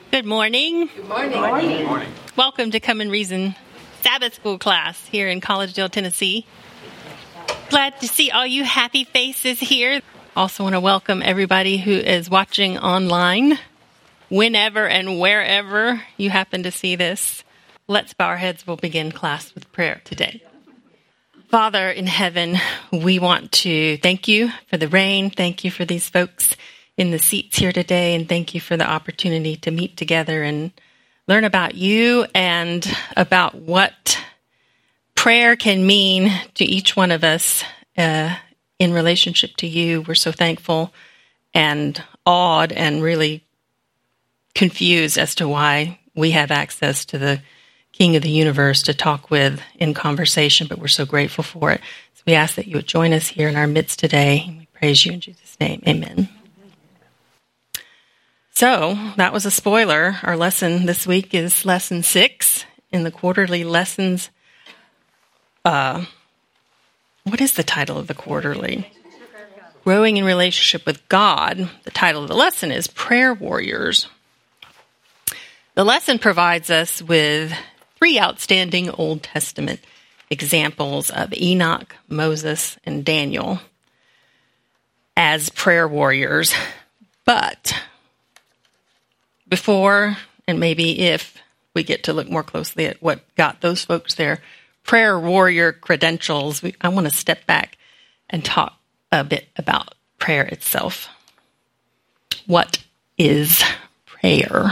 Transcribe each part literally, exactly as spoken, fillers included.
Good morning. Good morning. Good morning. Good morning. Welcome to Come and Reason Sabbath School class here in Collegedale, Tennessee. Glad to see all you happy faces here. Also want to welcome everybody who is watching online, whenever and wherever you happen to see this. Let's bow our heads. We'll begin class with prayer today. Father in heaven, we want to thank you for the rain. Thank you for these folks in the seats here today. And thank you for the opportunity to meet together and learn about you and about what prayer can mean to each one of us uh, in relationship to you. We're so thankful and awed and really confused as to why we have access to the King of the universe to talk with in conversation, but we're so grateful for it. So we ask that you would join us here in our midst today. We praise you in Jesus' name. Amen. So that was a spoiler. Our lesson this week is lesson six in the quarterly lessons. Uh, what is the title of the quarterly? Growing in Relationship with God. The title of the lesson is Prayer Warriors. The lesson provides us with three outstanding Old Testament examples of Enoch, Moses, and Daniel as prayer warriors. But before, and maybe if we get to look more closely at what got those folks their prayer warrior credentials, we, I want to step back and talk a bit about prayer itself. What is prayer?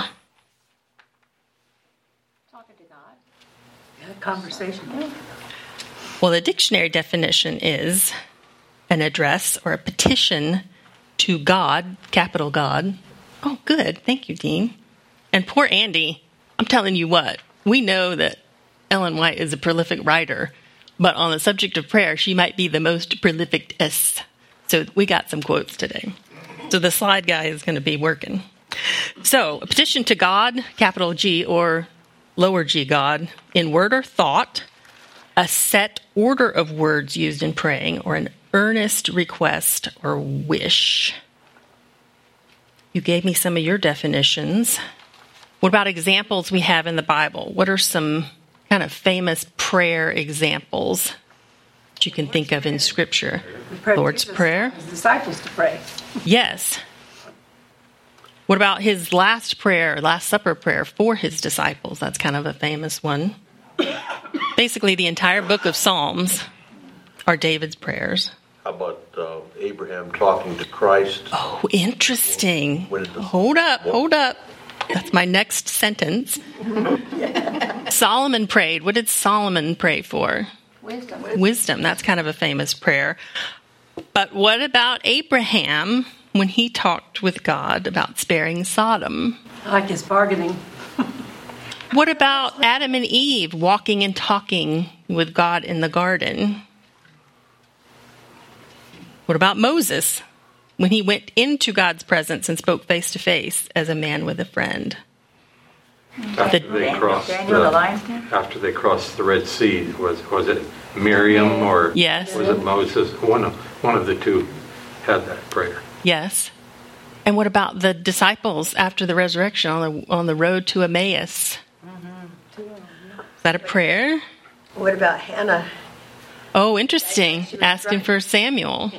Talking to God. A conversation. Well, the dictionary definition is an address or a petition to God, capital God. Oh, good. Thank you, Dean. And poor Andy, I'm telling you what, we know that Ellen White is a prolific writer, but on the subject of prayer, she might be the most prolific-est. So we got some quotes today. So the slide guy is going to be working. So a petition to God, capital G or lower G God, in word or thought, a set order of words used in praying, or an earnest request or wish. You gave me some of your definitions. What about examples we have in the Bible? What are some kind of famous prayer examples that you can think of in Scripture? Lord's Prayer. His disciples to pray. Yes. What about his last prayer, Last Supper prayer for his disciples? That's kind of a famous one. Basically, the entire book of Psalms are David's prayers. How about uh, Abraham talking to Christ? Oh, interesting. Hold up, hold up. That's my next sentence. Solomon prayed. What did Solomon pray for? Wisdom. Wisdom. That's kind of a famous prayer. But what about Abraham when he talked with God about sparing Sodom? I like his bargaining. What about Adam and Eve walking and talking with God in the garden? What about Moses when he went into God's presence and spoke face to face as a man with a friend? After The- they crossed Daniel, the the, lion's den? after they crossed the Red Sea, was was it Miriam or Yes. was it Moses? One of one of the two had that prayer. Yes. And what about the disciples after the resurrection on the on the road to Emmaus? Is that a prayer? What about Hannah? Oh, interesting. She was Asking right. for Samuel.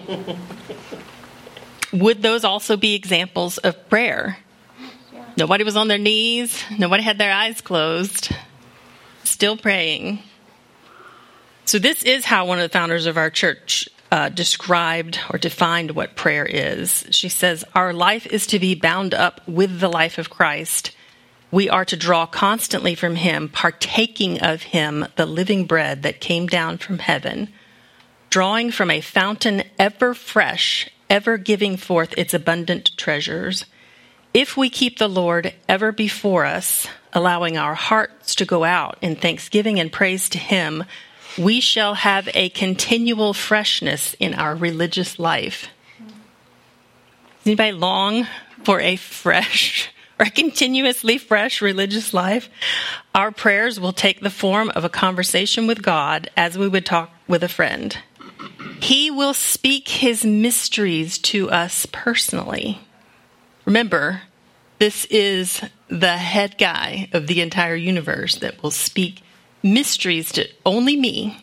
Would those also be examples of prayer? Nobody was on their knees. Nobody had their eyes closed. Still praying. So this is how one of the founders of our church uh, described or defined what prayer is. She says, our life is to be bound up with the life of Christ. We are to draw constantly from him, partaking of him, the living bread that came down from heaven, drawing from a fountain ever fresh, ever giving forth its abundant treasures. If we keep the Lord ever before us, allowing our hearts to go out in thanksgiving and praise to him, we shall have a continual freshness in our religious life. Does anybody long for a fresh or a continuously fresh religious life? Our prayers will take the form of a conversation with God as we would talk with a friend. He will speak his mysteries to us personally. Remember, This is the head guy of the entire universe that will speak mysteries to only me.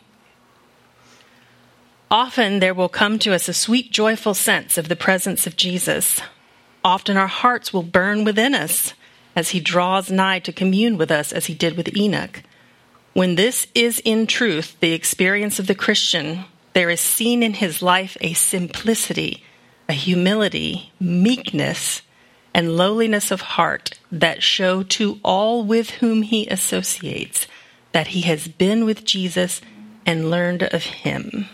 Often there will come to us a sweet, joyful sense of the presence of Jesus. Often our hearts will burn within us as he draws nigh to commune with us as he did with Enoch. When this is in truth the experience of the Christian, there is seen in his life a simplicity, a humility, meekness, and lowliness of heart that show to all with whom he associates that he has been with Jesus and learned of him.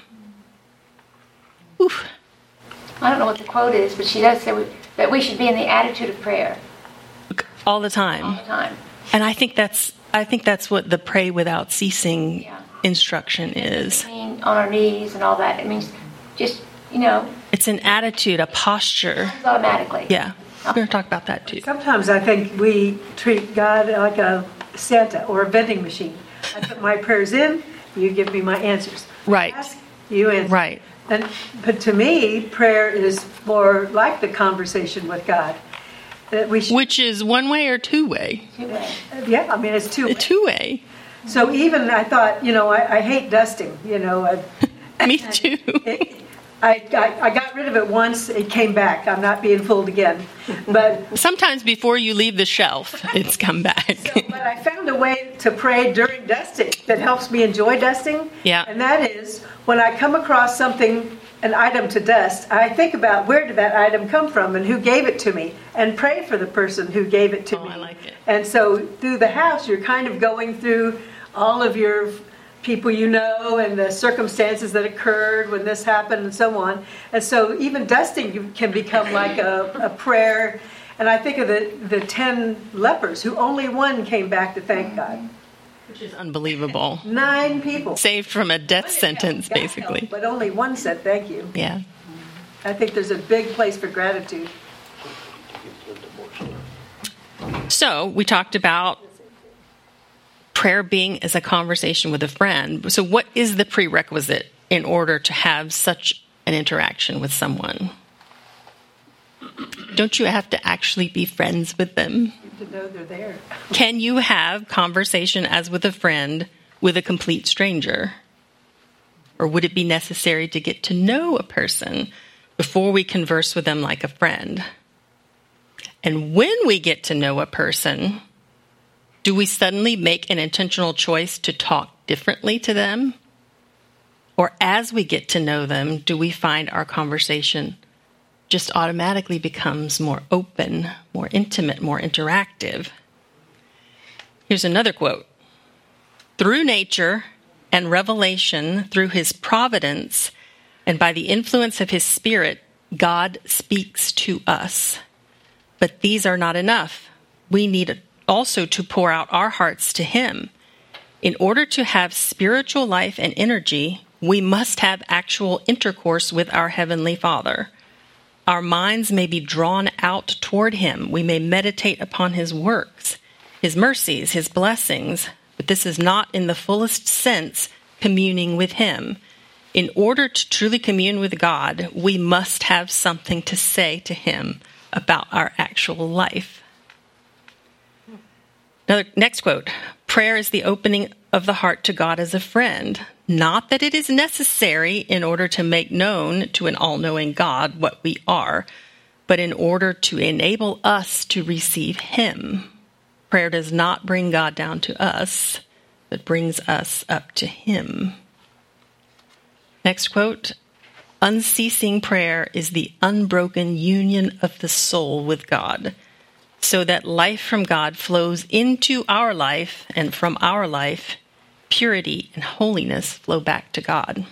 Oof. I don't know what the quote is, but she does say we, that we should be in the attitude of prayer all the time. all the time. And I think that's I think that's what the pray without ceasing Yeah. instruction is. I mean, on our knees and all that. It means just, you know, It's an attitude, a posture. automatically. Yeah. We're going to talk about that too. Sometimes I think we treat God like a Santa or a vending machine. I put my prayers in, you give me my answers. Right. Ask, you answer. Right. And, but to me, prayer is more like the conversation with God. That we should, Which is one way or two way? Too bad. yeah, I mean, it's two. Two way. So even I thought, you know, I, I hate dusting, you know. I, Me too. it, I, I, I got rid of it once, it came back. I'm not being fooled again. But, Sometimes before you leave the shelf, it's come back. so, but I found a way to pray during dusting that helps me enjoy dusting. Yeah. And that is when I come across something, an item to dust, I think about where did that item come from and who gave it to me, and pray for the person who gave it to Oh, me. I like it. And so through the house, you're kind of going through all of your people you know and the circumstances that occurred when this happened and so on. And so even dusting can become like a, a prayer. And I think of the, the ten lepers who only one came back to thank God. Which is unbelievable. Nine people. Saved from a death sentence, God help, basically. But only one said thank you. Yeah. I think there's a big place for gratitude. So we talked about prayer being as a conversation with a friend. So what is the prerequisite in order to have such an interaction with someone? Don't you have to actually be friends with them? To know they're there. Can you have conversation as with a friend with a complete stranger? Or would it be necessary to get to know a person before we converse with them like a friend? And when we get to know a person, do we suddenly make an intentional choice to talk differently to them? Or as we get to know them, do we find our conversation just automatically becomes more open, more intimate, more interactive? Here's another quote. Through nature and revelation, through his providence, and by the influence of his Spirit, God speaks to us. But these are not enough. We need also to pour out our hearts to him. In order to have spiritual life and energy, we must have actual intercourse with our Heavenly Father. Our minds may be drawn out toward him. We may meditate upon his works, his mercies, his blessings, but this is not in the fullest sense communing with him. In order to truly commune with God, we must have something to say to him about our actual life. Another, next quote. Prayer is the opening of the heart to God as a friend. Not that it is necessary in order to make known to an all-knowing God what we are, but in order to enable us to receive him. Prayer does not bring God down to us, but brings us up to him. Next quote. Unceasing prayer is the unbroken union of the soul with God, so that life from God flows into our life, and from our life, purity and holiness flow back to God.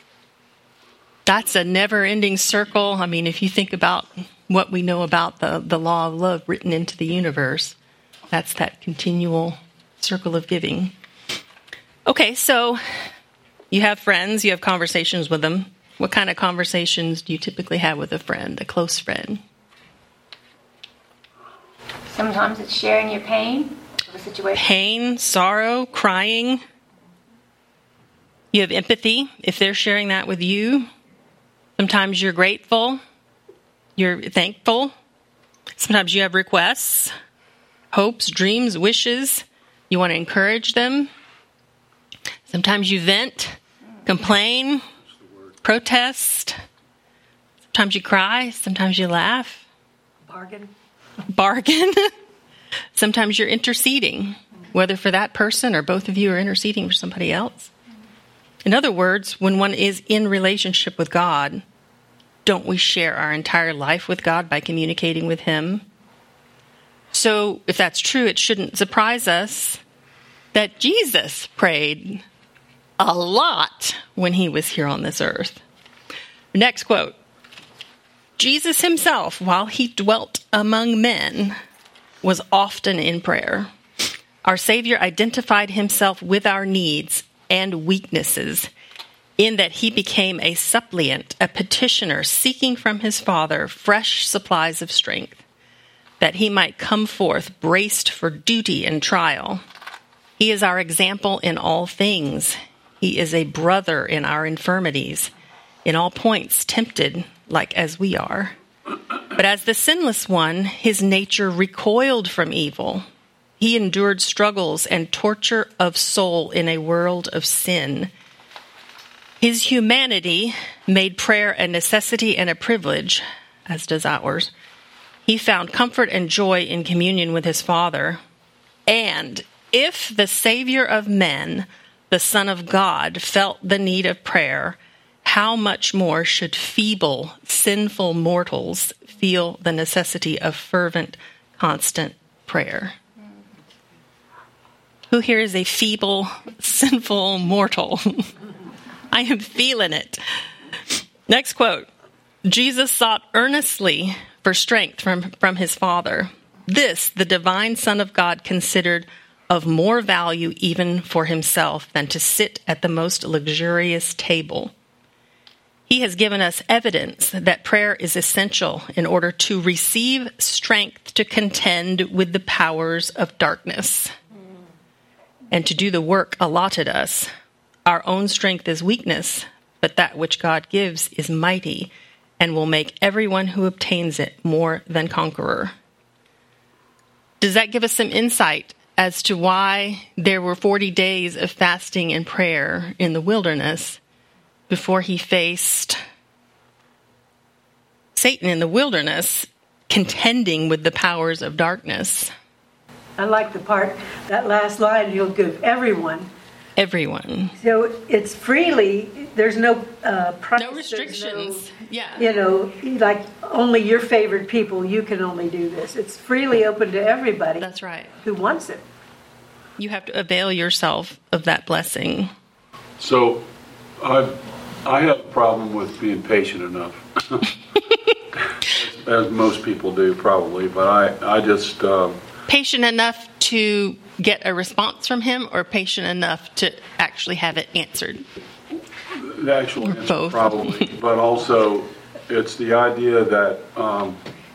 That's a never-ending circle. I mean, if you think about what we know about the, the law of love written into the universe, that's that continual circle of giving. Okay, so you have friends, you have conversations with them. What kind of conversations do you typically have with a friend, a close friend? Sometimes it's sharing your pain of a situation. Pain, sorrow, crying. You have empathy if they're sharing that with you. Sometimes you're grateful. You're thankful. Sometimes you have requests, hopes, dreams, wishes. You want to encourage them. Sometimes you vent, complain, protest. Sometimes you cry. Sometimes you laugh. Bargain. Bargain. Sometimes you're interceding, whether for that person or both of you are interceding for somebody else. In other words, when one is in relationship with God, don't we share our entire life with God by communicating with Him? So if that's true, it shouldn't surprise us that Jesus prayed a lot when He was here on this earth. Next quote. Jesus Himself, while He dwelt among men, was often in prayer. Our Savior identified Himself with our needs and weaknesses in that He became a suppliant, a petitioner, seeking from His Father fresh supplies of strength, that He might come forth braced for duty and trial. He is our example in all things. He is a brother in our infirmities, in all points tempted like as we are. But as the sinless one, His nature recoiled from evil. He endured struggles and torture of soul in a world of sin. His humanity made prayer a necessity and a privilege, as does ours. He found comfort and joy in communion with His Father. And if the Savior of men, the Son of God, felt the need of prayer, how much more should feeble, sinful mortals feel the necessity of fervent, constant prayer? Who here is a feeble, sinful mortal? I am feeling it. Next quote. Jesus sought earnestly for strength from, from His Father. This, the divine Son of God, considered of more value even for Himself than to sit at the most luxurious table. He has given us evidence that prayer is essential in order to receive strength to contend with the powers of darkness and to do the work allotted us. Our own strength is weakness, but that which God gives is mighty and will make everyone who obtains it more than conqueror. Does that give us some insight as to why there were forty days of fasting and prayer in the wilderness before He faced Satan in the wilderness, contending with the powers of darkness? I like the part, that last line, He'll give everyone. Everyone. So it's freely, there's no uh, price. No restrictions. No, yeah. You know, like only your favorite people, you can only do this. It's freely open to everybody. That's right. Who wants it. You have to avail yourself of that blessing. So I I have a problem with being patient enough, as, as most people do probably, but I, I just... Um, patient enough to get a response from Him, or patient enough to actually have it answered? The actual Or answer, both. probably, but also it's the idea that, um,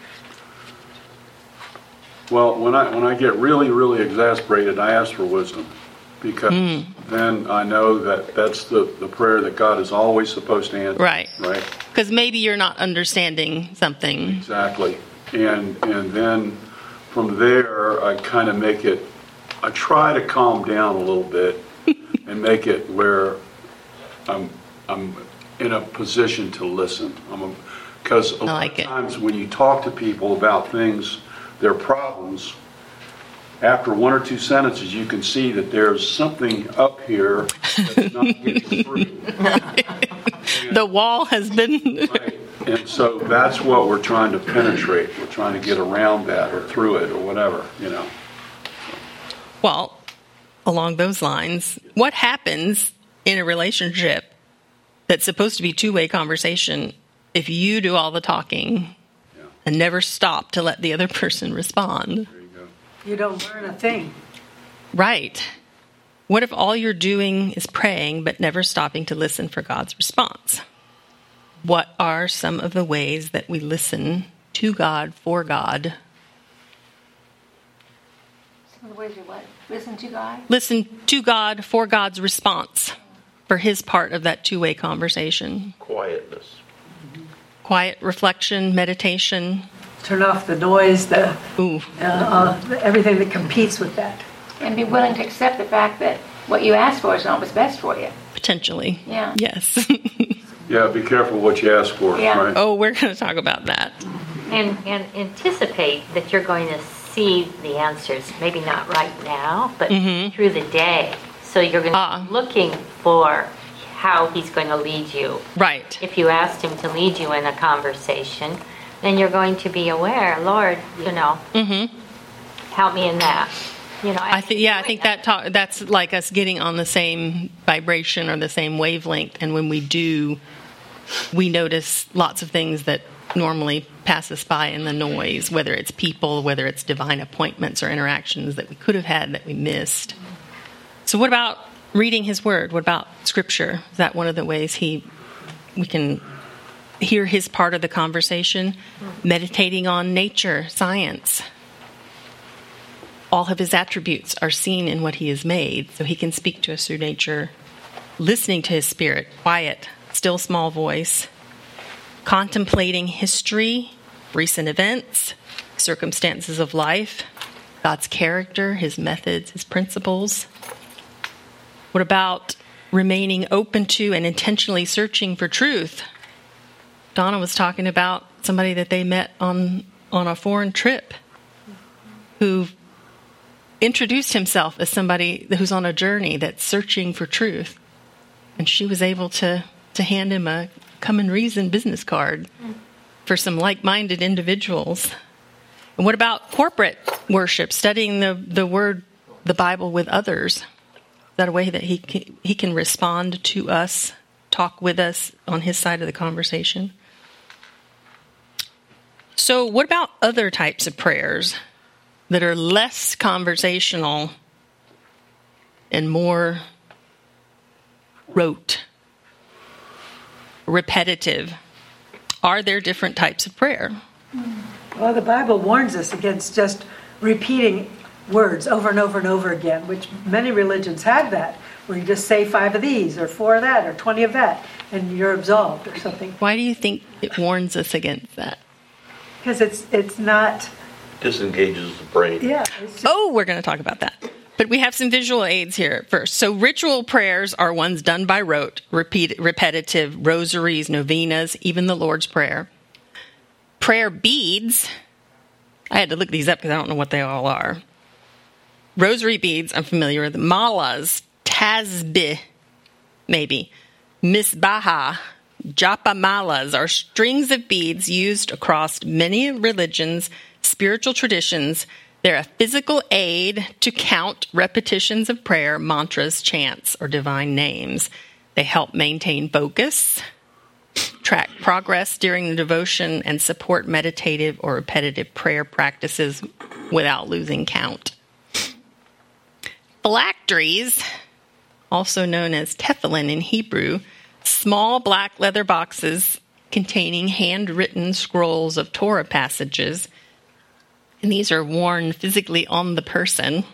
well, when I when I get really, really exasperated, I ask for wisdom, because mm. then I know that that's the, the prayer that God is always supposed to answer. Right. Right. Because maybe you're not understanding something. Exactly. And and then from there, I kind of make it, I try to calm down a little bit and make it where I'm I'm in a position to listen. I'm because a, a like lot of it. times when you talk to people about things, their problems, after one or two sentences, you can see that there's something up here that's not getting through. The wall has been... Right. And so that's what we're trying to penetrate. We're trying to get around that or through it or whatever, you know. Well, along those lines, what happens in a relationship that's supposed to be two-way conversation if you do all the talking Yeah. and never stop to let the other person respond? There you go. You don't learn a thing. Right. What if all you're doing is praying but never stopping to listen for God's response? What are some of the ways that we listen to God, for God? Some of the ways you what? Listen to God? Listen to God for God's response, for His part of that two-way conversation. Quietness. Quiet reflection, meditation. turn off the noise, the Ooh. uh, uh, everything that competes with that. And be willing to accept the fact that what you asked for is not what's best for you. Potentially. Yeah. Yes. Yeah, be careful what you ask for, Yeah. right? Oh, we're going to talk about that. And, and anticipate that you're going to see the answers, maybe not right now, but Mhm. through the day. So you're going to Ah. be looking for how he's going to lead you. Right. If you asked him to lead you in a conversation, then you're going to be aware, Lord, you know, Mm-hmm. help me in that. You know, I think, yeah, I think that talk, that's like us getting on the same vibration or the same wavelength. And when we do, we notice lots of things that normally pass us by in the noise, whether it's people, whether it's divine appointments or interactions that we could have had that we missed. So what about reading his word? What about scripture? Is that one of the ways he we can hear his part of the conversation? Meditating on nature, science. All of his attributes are seen in what he has made, so he can speak to us through nature. Listening to his spirit, quiet, still small voice. Contemplating history, recent events, circumstances of life, God's character, his methods, his principles. What about remaining open to and intentionally searching for truth? Donna was talking about somebody that they met on, on a foreign trip who introduced himself as somebody who's on a journey that's searching for truth. And she was able to, to hand him a come and reason business card for some like-minded individuals. And what about corporate worship, studying the, the word, the Bible with others? Is that a way that he can, he can respond to us, talk with us on his side of the conversation? So what about other types of prayers that are less conversational and more rote, repetitive? Are there different types of prayer? Well, the Bible warns us against just repeating words over and over and over again, which many religions have that, where you just say five of these or four of that or twenty of that, and you're absolved or something. Why do you think it warns us against that? Because it's it's not, Disengages the brain. yeah. It's just, Oh, we're going to talk about that. But we have some visual aids here first. So ritual prayers are ones done by rote, repeat, repetitive, rosaries, novenas, even the Lord's Prayer. Prayer beads, I had to look these up because I don't know what they all are. Rosary beads, I'm familiar with. Malas, tasbih, maybe. Misbaha, japa malas are strings of beads used across many religions, spiritual traditions. They're a physical aid to count repetitions of prayer, mantras, chants, or divine names. They help maintain focus, track progress during the devotion, and support meditative or repetitive prayer practices without losing count. Phylacteries, also known as tefillin in Hebrew, small black leather boxes containing handwritten scrolls of Torah passages. And these are worn physically on the person.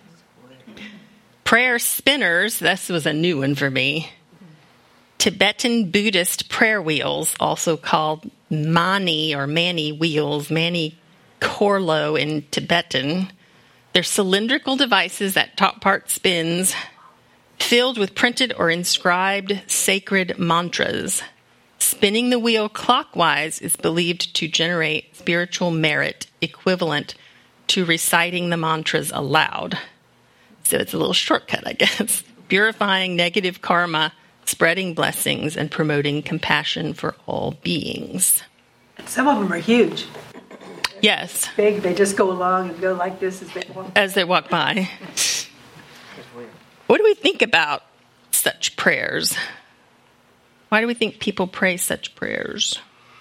Prayer spinners, this was a new one for me. Tibetan Buddhist prayer wheels, also called mani or mani wheels, mani korlo in Tibetan. They're cylindrical devices that top part spins, filled with printed or inscribed sacred mantras. Spinning the wheel clockwise is believed to generate spiritual merit equivalent to reciting the mantras aloud. So it's a little shortcut, I guess. Purifying negative karma, spreading blessings, and promoting compassion for all beings. some of them are huge. Yes, Big, they just go along and go like this as they walk. as they walk by. What do we think about such prayers? Why do we think people pray such prayers?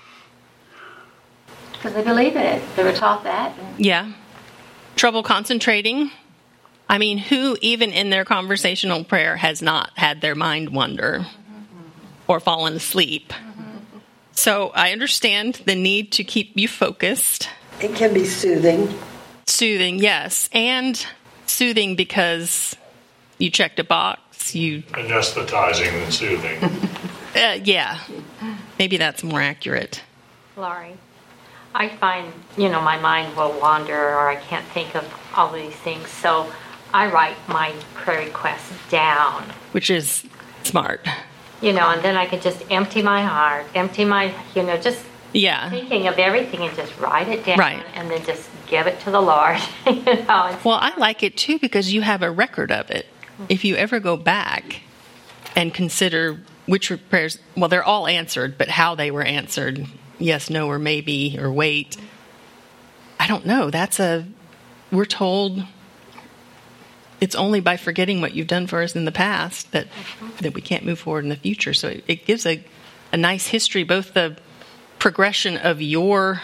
Because they believe in it. They were taught that. And Yeah. Trouble concentrating. I mean, who even in their conversational prayer has not had their mind wander or fallen asleep? So I understand the need to keep you focused. It can be soothing. Soothing, yes. And soothing because you checked a box. You, Anesthetizing than soothing. uh, yeah. Maybe that's more accurate. Laurie, I I find, you know, my mind will wander or I can't think of all these things. So I write my prayer requests down. Which is smart. You know, and then I could just empty my heart, empty my, you know, just Yeah. thinking of everything and just write it down. Right. And then just give it to the Lord. you know, and Well, I like it too because you have a record of it. If you ever go back and consider which prayers, well, they're all answered, but how they were answered, yes, no, or maybe, or wait. I don't know. That's a, we're told it's only by forgetting what you've done for us in the past that that we can't move forward in the future. So it, it gives a, a nice history, both the progression of your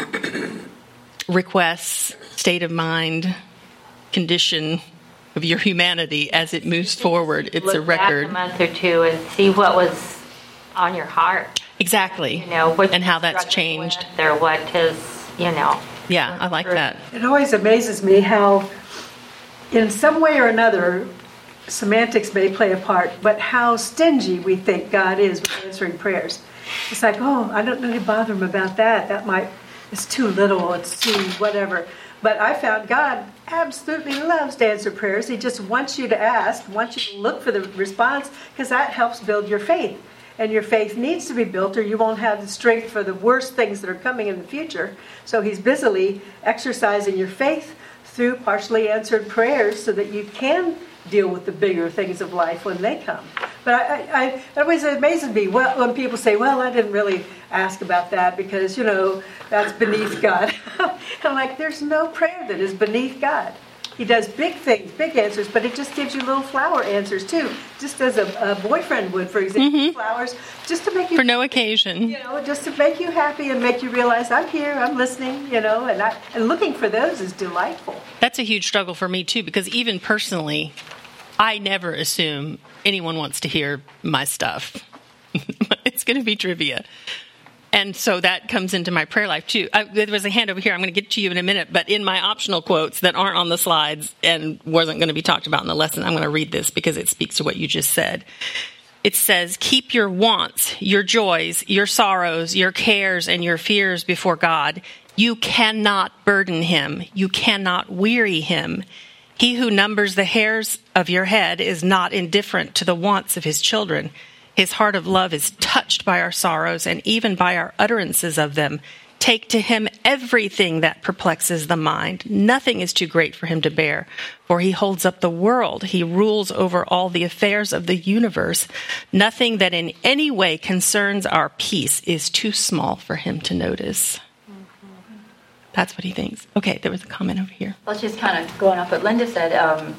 requests, state of mind, condition of your humanity as it moves forward. It's look a record. back a month or two and see what was on your heart. Exactly. You know, what and how you're that's struggling changed. with or what is, you know. Yeah, I like that. It always amazes me how, in some way or another, semantics may play a part, but how stingy we think God is with answering prayers. It's like, oh, I don't really bother him about that. That might, it's too little, it's too whatever. But I found God absolutely loves to answer prayers. He just wants you to ask, wants you to look for the response, because that helps build your faith. And your faith needs to be built or you won't have the strength for the worst things that are coming in the future. So he's busily exercising your faith through partially answered prayers so that you can deal with the bigger things of life when they come. But I, I, I, it always amazes me well, when people say, well, I didn't really ask about that because, you know, that's beneath God. I'm like, there's no prayer that is beneath God. He does big things, big answers, but it just gives you little flower answers too. Just as a, a boyfriend would, for example, mm-hmm. flowers, just to make you... For no occasion. You know, just to make you happy and make you realize, I'm here, I'm listening, you know, and, I, and looking for those is delightful. That's a huge struggle for me too, because even personally, I never assume anyone wants to hear my stuff. It's going to be trivia. And so that comes into my prayer life, too. I, there was a hand over here. I'm going to get to you in a minute. But in my optional quotes that aren't on the slides and wasn't going to be talked about in the lesson, I'm going to read this because it speaks to what you just said. It says, keep your wants, your joys, your sorrows, your cares, and your fears before God. You cannot burden him. You cannot weary him. He who numbers the hairs of your head is not indifferent to the wants of his children. His heart of love is touched by our sorrows and even by our utterances of them. Take to him everything that perplexes the mind. Nothing is too great for him to bear, for he holds up the world. He rules over all the affairs of the universe. Nothing that in any way concerns our peace is too small for him to notice. That's what he thinks. Okay, there was a comment over here. Well, just kind of going off what Linda said, um,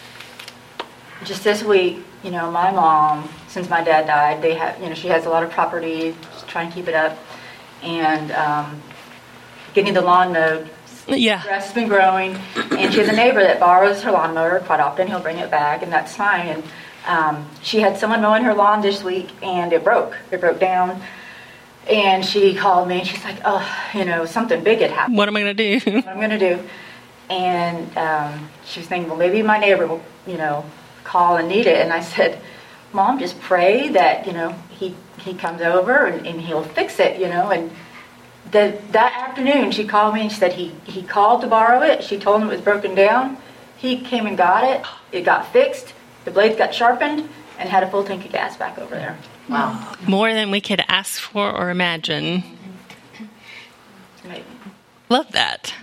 just this week, you know, my mom, since my dad died, they have, you know, she has a lot of property, she's trying to keep it up, and um, getting the lawn mowed. Yeah. The grass has been growing, and she has a neighbor that borrows her lawnmower quite often. He'll bring it back, and that's fine. And um, she had someone mowing her lawn this week, and it broke. It broke down, and she called me, and she's like, "Oh, you know, something big had happened. What am I going to do?" What I'm going to do?" And um, she was thinking, "Well, maybe my neighbor will, you know, call and need it." And I said, "Mom, just pray that, you know, he he comes over and, and he'll fix it, you know." And the, that afternoon, she called me and she said he, he called to borrow it. She told him it was broken down. He came and got it. It got fixed. The blades got sharpened and had a full tank of gas back over there. Wow. More than we could ask for or imagine. Maybe. Love that.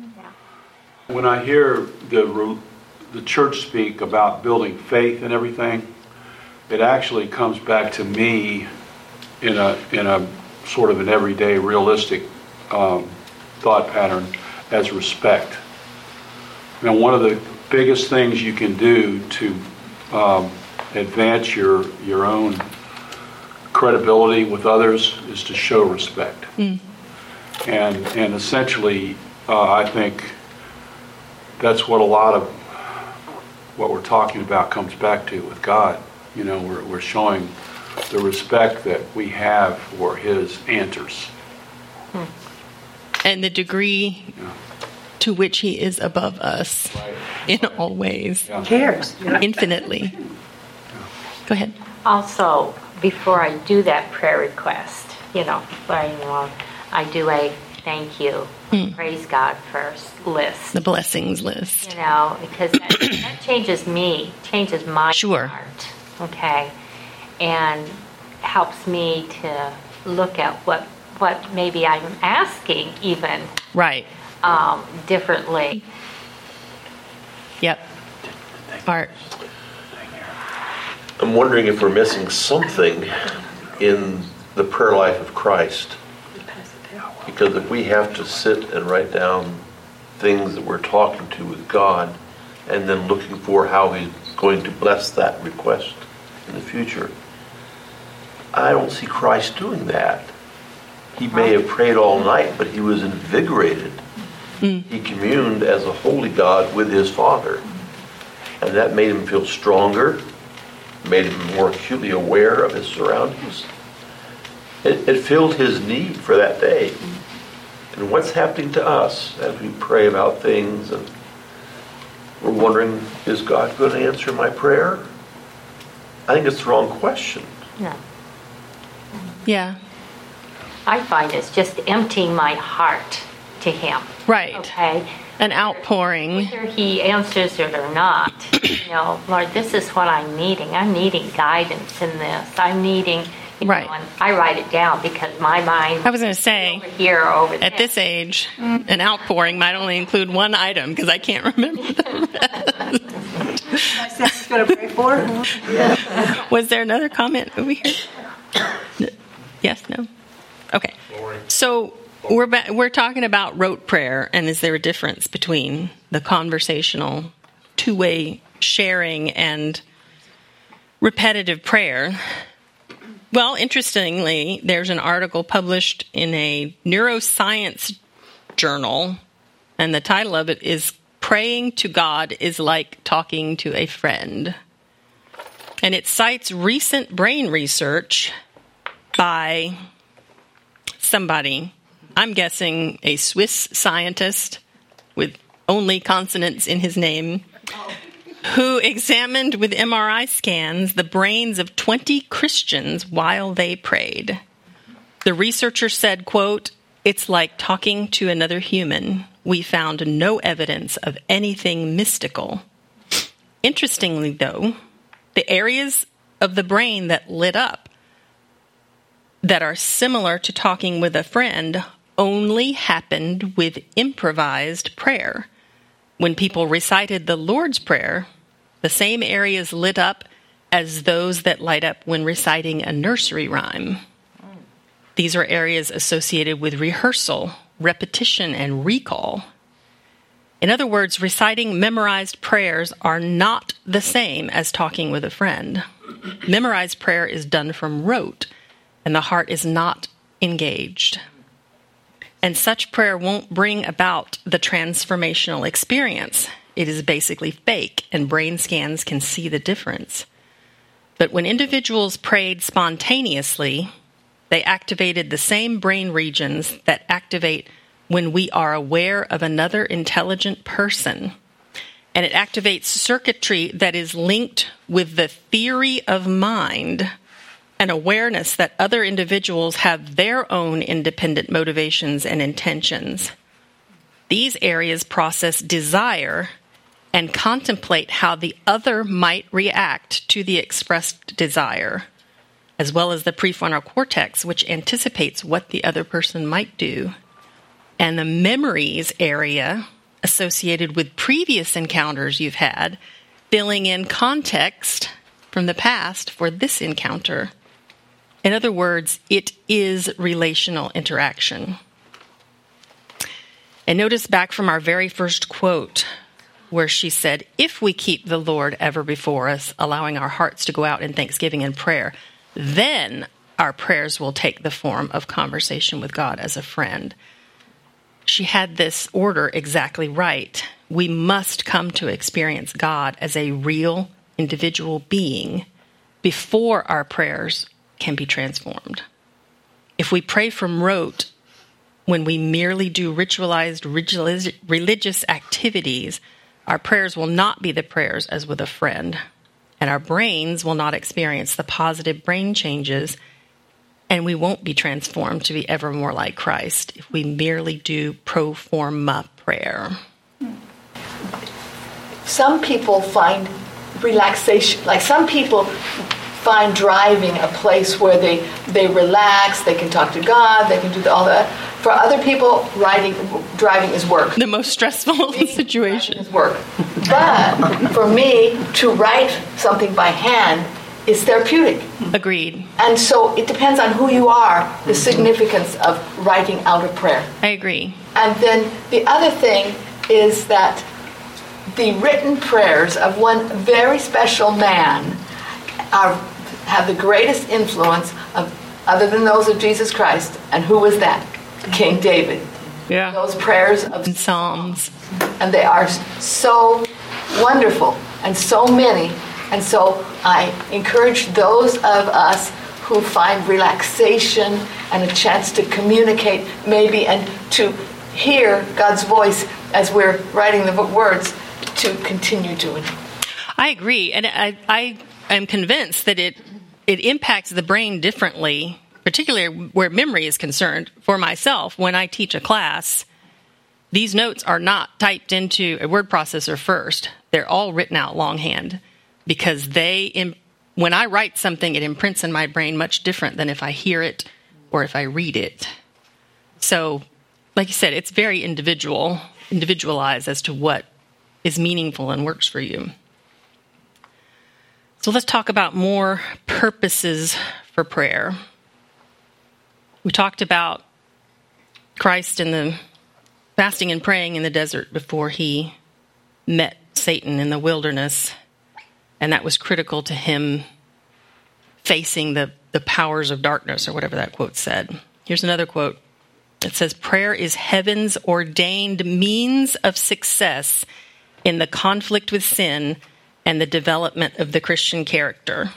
When I hear the the church speak about building faith and everything, it actually comes back to me in a in a sort of an everyday realistic um, thought pattern as respect. Now, one of the biggest things you can do to um, advance your your own credibility with others is to show respect. Mm. And and essentially, uh, I think that's what a lot of what we're talking about comes back to with God. You know, we're we're showing the respect that we have for his answers. Hmm. And the degree yeah. to which he is above us right. in right. all ways. Yeah. Cares. Infinitely. Yeah. Go ahead. Also, before I do that prayer request, you know, I, you know, I do a thank you, Mm. praise God first list. The blessings list. You know, because that, that changes me, changes my Sure. heart, okay, and helps me to look at what what maybe I'm asking even Right. um, differently. Yep. Art. I'm wondering if we're missing something in the prayer life of Christ. Because if we have to sit and write down things that we're talking to with God and then looking for how He's going to bless that request in the future, I don't see Christ doing that. He may have prayed all night, but He was invigorated. Mm. He communed as a holy God with His Father. And that made Him feel stronger, made Him more acutely aware of His surroundings. It, it filled His need for that day. And what's happening to us as we pray about things and we're wondering, is God going to answer my prayer? I think it's the wrong question. No. Yeah. I find it's just emptying my heart to Him. Right. Okay? An outpouring. Whether He answers it or not, you know, Lord, this is what I'm needing. I'm needing guidance in this. I'm needing, you Right. know, and I write it down because my mind I was going to say, over here or over there. at this age, an outpouring might only include one item because I can't remember the rest. I said I was going to pray for her. Was there another comment over here? No. Yes, no? Okay. So we're ba- we're talking about rote prayer, and is there a difference between the conversational, two-way sharing and repetitive prayer? Well, interestingly, there's an article published in a neuroscience journal, and the title of it is Praying to God is Like Talking to a Friend. And it cites recent brain research by somebody, I'm guessing a Swiss scientist with only consonants in his name, who examined with M R I scans the brains of twenty Christians while they prayed. The researcher said, quote, "It's like talking to another human. We found no evidence of anything mystical." Interestingly, though, the areas of the brain that lit up that are similar to talking with a friend only happened with improvised prayer. When people recited the Lord's Prayer, the same areas lit up as those that light up when reciting a nursery rhyme. These are areas associated with rehearsal, repetition, and recall. In other words, reciting memorized prayers are not the same as talking with a friend. Memorized prayer is done from rote, and the heart is not engaged. And such prayer won't bring about the transformational experience. It is basically fake, and brain scans can see the difference. But when individuals prayed spontaneously, they activated the same brain regions that activate when we are aware of another intelligent person. And it activates circuitry that is linked with the theory of mind, an awareness that other individuals have their own independent motivations and intentions. These areas process desire and contemplate how the other might react to the expressed desire, as well as the prefrontal cortex, which anticipates what the other person might do, and the memories area associated with previous encounters you've had, filling in context from the past for this encounter. In other words, it is relational interaction. And notice back from our very first quote, where she said, if we keep the Lord ever before us, allowing our hearts to go out in thanksgiving and prayer, then our prayers will take the form of conversation with God as a friend. She had this order exactly right. We must come to experience God as a real individual being before our prayers can be transformed. If we pray from rote, when we merely do ritualized religious activities, our prayers will not be the prayers as with a friend, and our brains will not experience the positive brain changes And we won't be transformed to be ever more like Christ if we merely do pro forma prayer. Some people find relaxation, like some people find driving a place where they, they relax, they can talk to God, they can do all that. For other people, riding, driving is work. The most stressful situation is work. But for me, to write something by hand is therapeutic. Agreed. And so it depends on who you are, the significance of writing out a prayer. I agree. And then the other thing is that the written prayers of one very special man are, have the greatest influence of, other than those of Jesus Christ. And who was that? King David. Yeah. Those prayers of and Psalms. And they are so wonderful and so many. And so I encourage those of us who find relaxation and a chance to communicate maybe and to hear God's voice as we're writing the words to continue doing it. I agree. And I, I am convinced that it it impacts the brain differently, particularly where memory is concerned. For myself, when I teach a class, these notes are not typed into a word processor first. They're all written out longhand because they, when I write something, it imprints in my brain much different than if I hear it or if I read it. So, like you said, it's very individual, individualized as to what is meaningful and works for you. So let's talk about more purposes for prayer. We talked about Christ in the fasting and praying in the desert before he met Satan in the wilderness, and that was critical to him facing the, the powers of darkness, or whatever that quote said. Here's another quote. It says, "Prayer is heaven's ordained means of success in the conflict with sin and the development of the Christian character."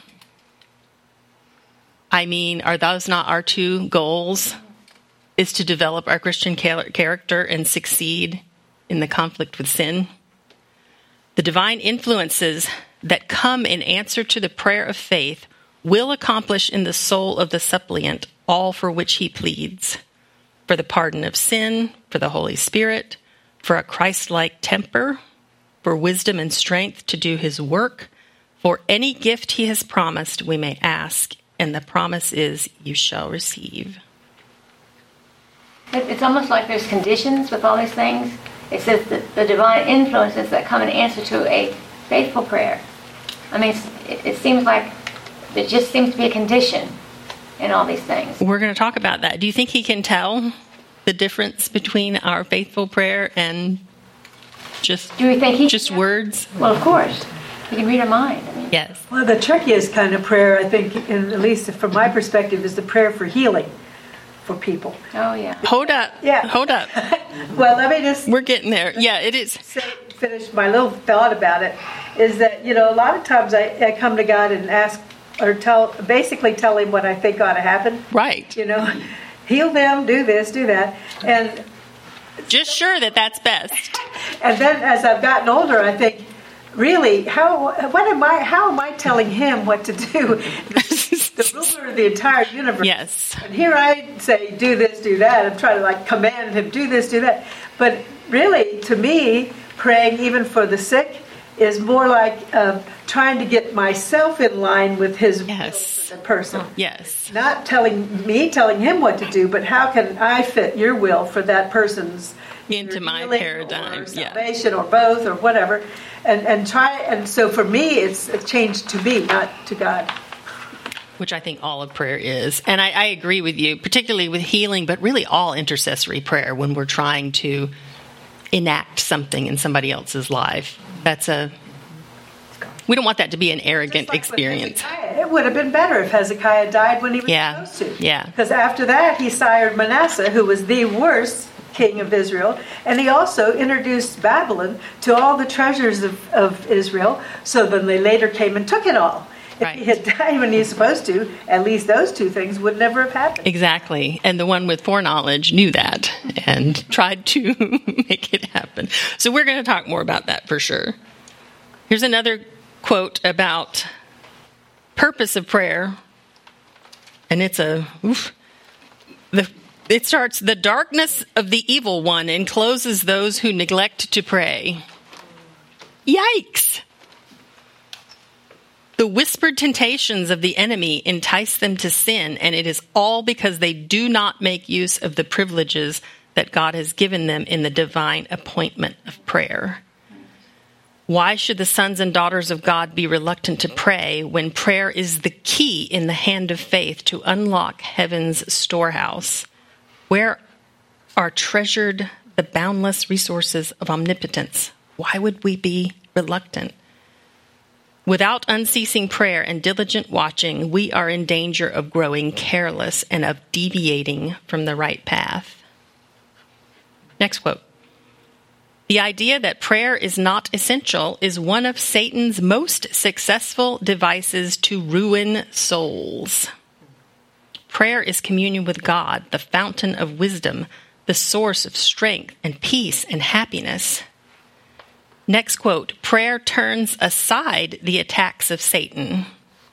I mean, are those not our two goals? Is to develop our Christian character and succeed in the conflict with sin? The divine influences that come in answer to the prayer of faith will accomplish in the soul of the suppliant all for which he pleads: for the pardon of sin, for the Holy Spirit, for a Christ-like temper, for wisdom and strength to do his work, for any gift he has promised we may ask, and the promise is, you shall receive. It's almost like there's conditions with all these things. It says that the divine influences that come in answer to a faithful prayer. I mean, it, it seems like there just seems to be a condition in all these things. We're going to talk about that. Do you think he can tell the difference between our faithful prayer and just, Do you think he just words? Well, of course. He can read our mind. I mean, yes. Well, the trickiest kind of prayer, I think, in, at least from my perspective, is the prayer for healing for people. Oh, yeah. Hold up. Yeah. Hold up. Well, let me just... We're getting there. Yeah, it is. Say, finish my little thought about it, is that, you know, a lot of times I, I come to God and ask, or tell, basically tell him what I think ought to happen. Right. You know, heal them, do this, do that. And just sure that that's best. And then as I've gotten older, I think, really, how what am I? How am I telling him what to do? The, the ruler of the entire universe. Yes. And here I say, do this, do that. I'm trying to like command him, do this, do that. But really, to me, praying even for the sick is more like uh, trying to get myself in line with his yes. will for the person. Yes. Not telling me, telling him what to do, but how can I fit your will for that person's into my healing paradigm, or salvation, yeah. or both, or whatever, and and try. And so for me, it's a change to me, not to God. Which I think all of prayer is, and I, I agree with you, particularly with healing, but really all intercessory prayer when we're trying to enact something in somebody else's life. That's a we don't want that to be an arrogant like experience. It would have been better if Hezekiah died when he was yeah. supposed to. Yeah. Because after that, he sired Manasseh, who was the worst king of Israel, and he also introduced Babylon to all the treasures of, of Israel, so then they later came and took it all. If right. he had died when he was supposed to, at least those two things would never have happened. Exactly. And the one with foreknowledge knew that and tried to make it happen. So we're going to talk more about that for sure. Here's another quote about purpose of prayer And it's a, oof, the, it starts, the darkness of the evil one encloses those who neglect to pray. Yikes! The whispered temptations of the enemy entice them to sin, and it is all because they do not make use of the privileges that God has given them in the divine appointment of prayer. Why should the sons and daughters of God be reluctant to pray when prayer is the key in the hand of faith to unlock heaven's storehouse, where are treasured the boundless resources of omnipotence? Why would we be reluctant? Without unceasing prayer and diligent watching, we are in danger of growing careless and of deviating from the right path. Next quote. The idea that prayer is not essential is one of Satan's most successful devices to ruin souls. Prayer is communion with God, the fountain of wisdom, the source of strength and peace and happiness. Next quote, prayer turns aside the attacks of Satan.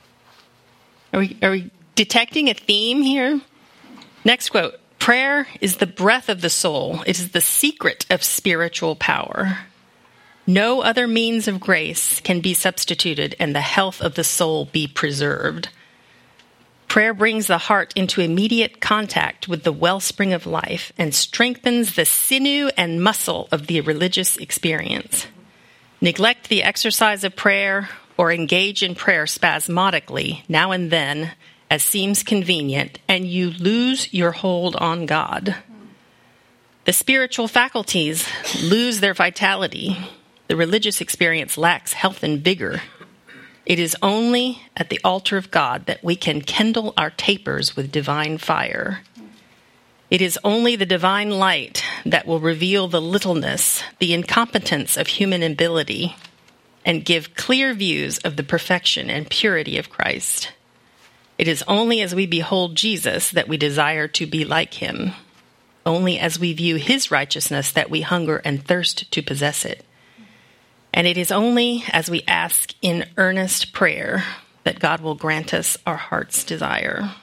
Are we, are we detecting a theme here? Next quote, prayer is the breath of the soul. It is the secret of spiritual power. No other means of grace can be substituted and the health of the soul be preserved. Prayer brings the heart into immediate contact with the wellspring of life and strengthens the sinew and muscle of the religious experience. Neglect the exercise of prayer or engage in prayer spasmodically now and then as seems convenient, and you lose your hold on God. The spiritual faculties lose their vitality. The religious experience lacks health and vigor. It is only at the altar of God that we can kindle our tapers with divine fire. It is only the divine light that will reveal the littleness, the incompetence of human ability, and give clear views of the perfection and purity of Christ. It is only as we behold Jesus that we desire to be like him. Only as we view his righteousness that we hunger and thirst to possess it. And it is only as we ask in earnest prayer that God will grant us our heart's desire.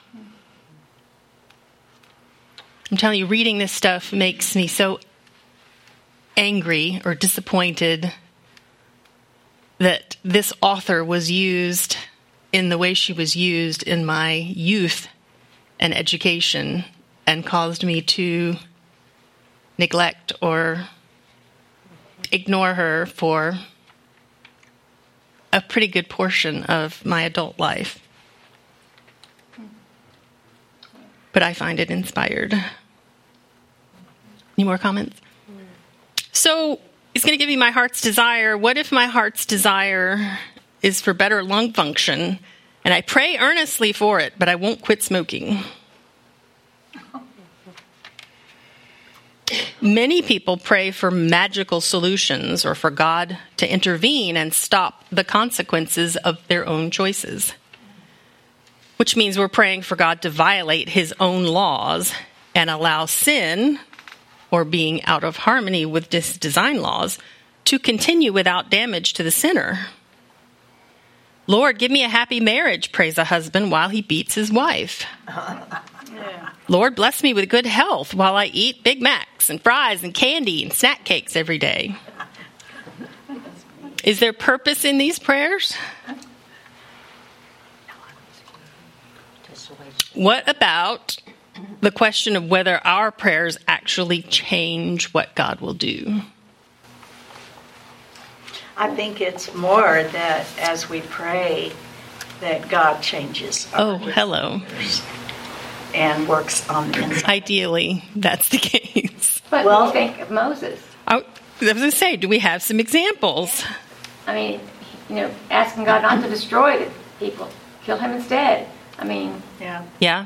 I'm telling you, reading this stuff makes me so angry or disappointed that this author was used in the way she was used in my youth and education and caused me to neglect or ignore her for a pretty good portion of my adult life. But I find it inspired. Any more comments? So it's going to give me my heart's desire. What if my heart's desire is for better lung function, and I pray earnestly for it, but I won't quit smoking? Many people pray for magical solutions or for God to intervene and stop the consequences of their own choices, which means we're praying for God to violate his own laws and allow sin, or being out of harmony with his design laws, to continue without damage to the sinner. Lord, give me a happy marriage, prays a husband while he beats his wife. Yeah. Lord, bless me with good health while I eat Big Macs and fries and candy and snack cakes every day. Is there purpose in these prayers? What about the question of whether our prayers actually change what God will do? I think it's more that as we pray, that God changes our Oh, hello. and works on the inside. Ideally, that's the case. But Well- we think of Moses. I was going to say, do we have some examples? I mean, you know, asking God not to destroy the people, kill him instead. I mean, Yeah. Yeah.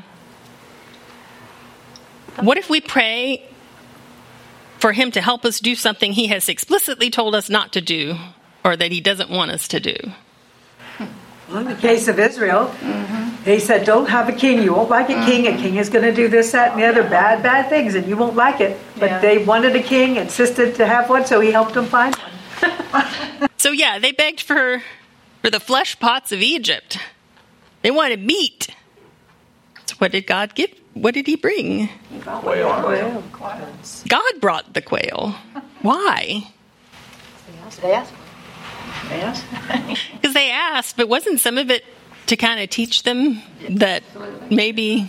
What if we pray for him to help us do something he has explicitly told us not to do, or that he doesn't want us to do? Well, in the case of Israel, he said, don't have a king. You won't like a king. A king is going to do this, that, and the other bad, bad things, and you won't like it. But Yeah. they wanted a king, insisted to have one, so he helped them find one. So yeah, they begged for, for the flesh pots of Egypt. They wanted meat. That's asked, what did God give? What did he bring? Quail. God brought the quail. Why? They asked. They asked. Because they asked, but wasn't some of it to kind of teach them that maybe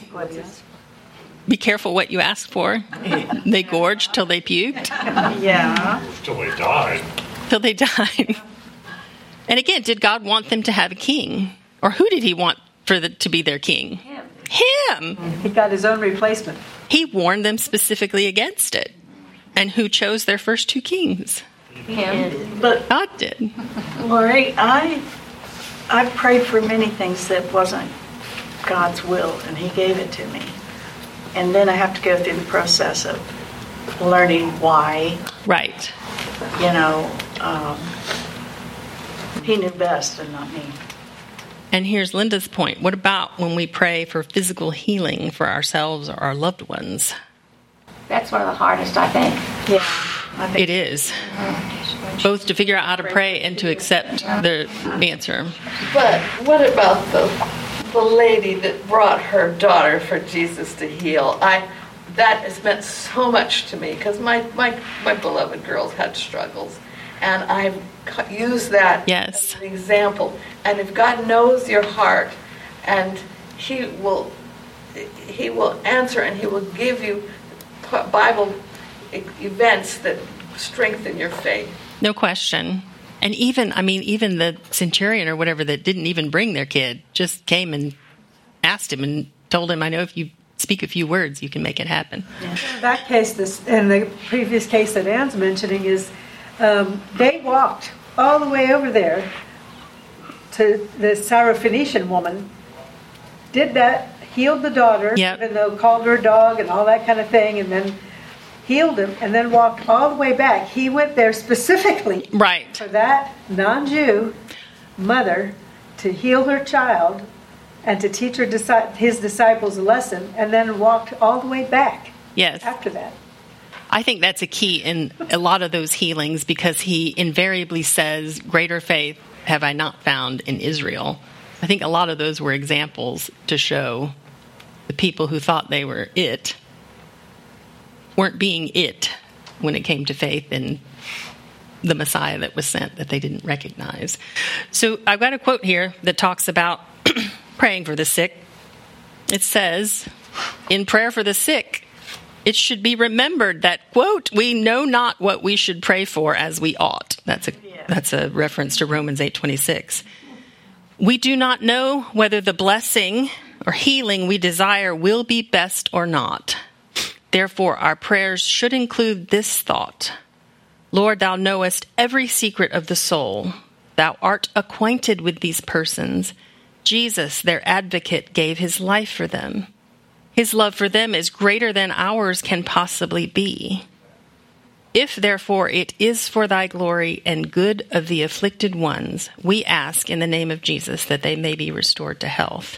be careful what you ask for? They gorged till they puked. Yeah. Till they died. Till they died. And again, did God want them to have a king? Or who did he want for the, to be their king? Him. Him. He got his own replacement. He warned them specifically against it. And who chose their first two kings? Him. But God did. Lori, I I prayed for many things that wasn't God's will, and he gave it to me. And then I have to go through the process of learning why. Right. You know, um, he knew best and not me. And here's Linda's point. What about when we pray for physical healing for ourselves or our loved ones? That's one of the hardest, I think. Yeah, I think It is. Both to figure out how to pray and to accept the answer. But what about the the lady that brought her daughter for Jesus to heal? I that has meant so much to me because my, my my beloved girls had struggles, and I've used that Yes. as an example. And if God knows your heart, and He will He will answer, and He will give you Bible events that strengthen your faith. No question. And even, I mean, even the centurion or whatever that didn't even bring their kid just came and asked him and told him, I know if you speak a few words, you can make it happen. Yeah. That case, this and the previous case that Ann's mentioning is um, they walked all the way over there to the Syrophoenician woman, did that, healed the daughter, Yep. even though called her a dog and all that kind of thing, and then healed him, and then walked all the way back. He went there specifically Right. for that non-Jew mother to heal her child and to teach her disci- his disciples a lesson, and then walked all the way back Yes. after that. I think that's a key in a lot of those healings because he invariably says, greater faith have I not found in Israel. I think a lot of those were examples to show the people who thought they were it weren't being it when it came to faith in the Messiah that was sent that they didn't recognize. So I've got a quote here that talks about praying for the sick. It says, in prayer for the sick, it should be remembered that, quote, we know not what we should pray for as we ought. That's a that's a reference to Romans eight twenty-six. We do not know whether the blessing or healing we desire will be best or not. Therefore, our prayers should include this thought. Lord, thou knowest every secret of the soul. Thou art acquainted with these persons. Jesus, their advocate, gave his life for them. His love for them is greater than ours can possibly be. If, therefore, it is for thy glory and good of the afflicted ones, we ask in the name of Jesus that they may be restored to health.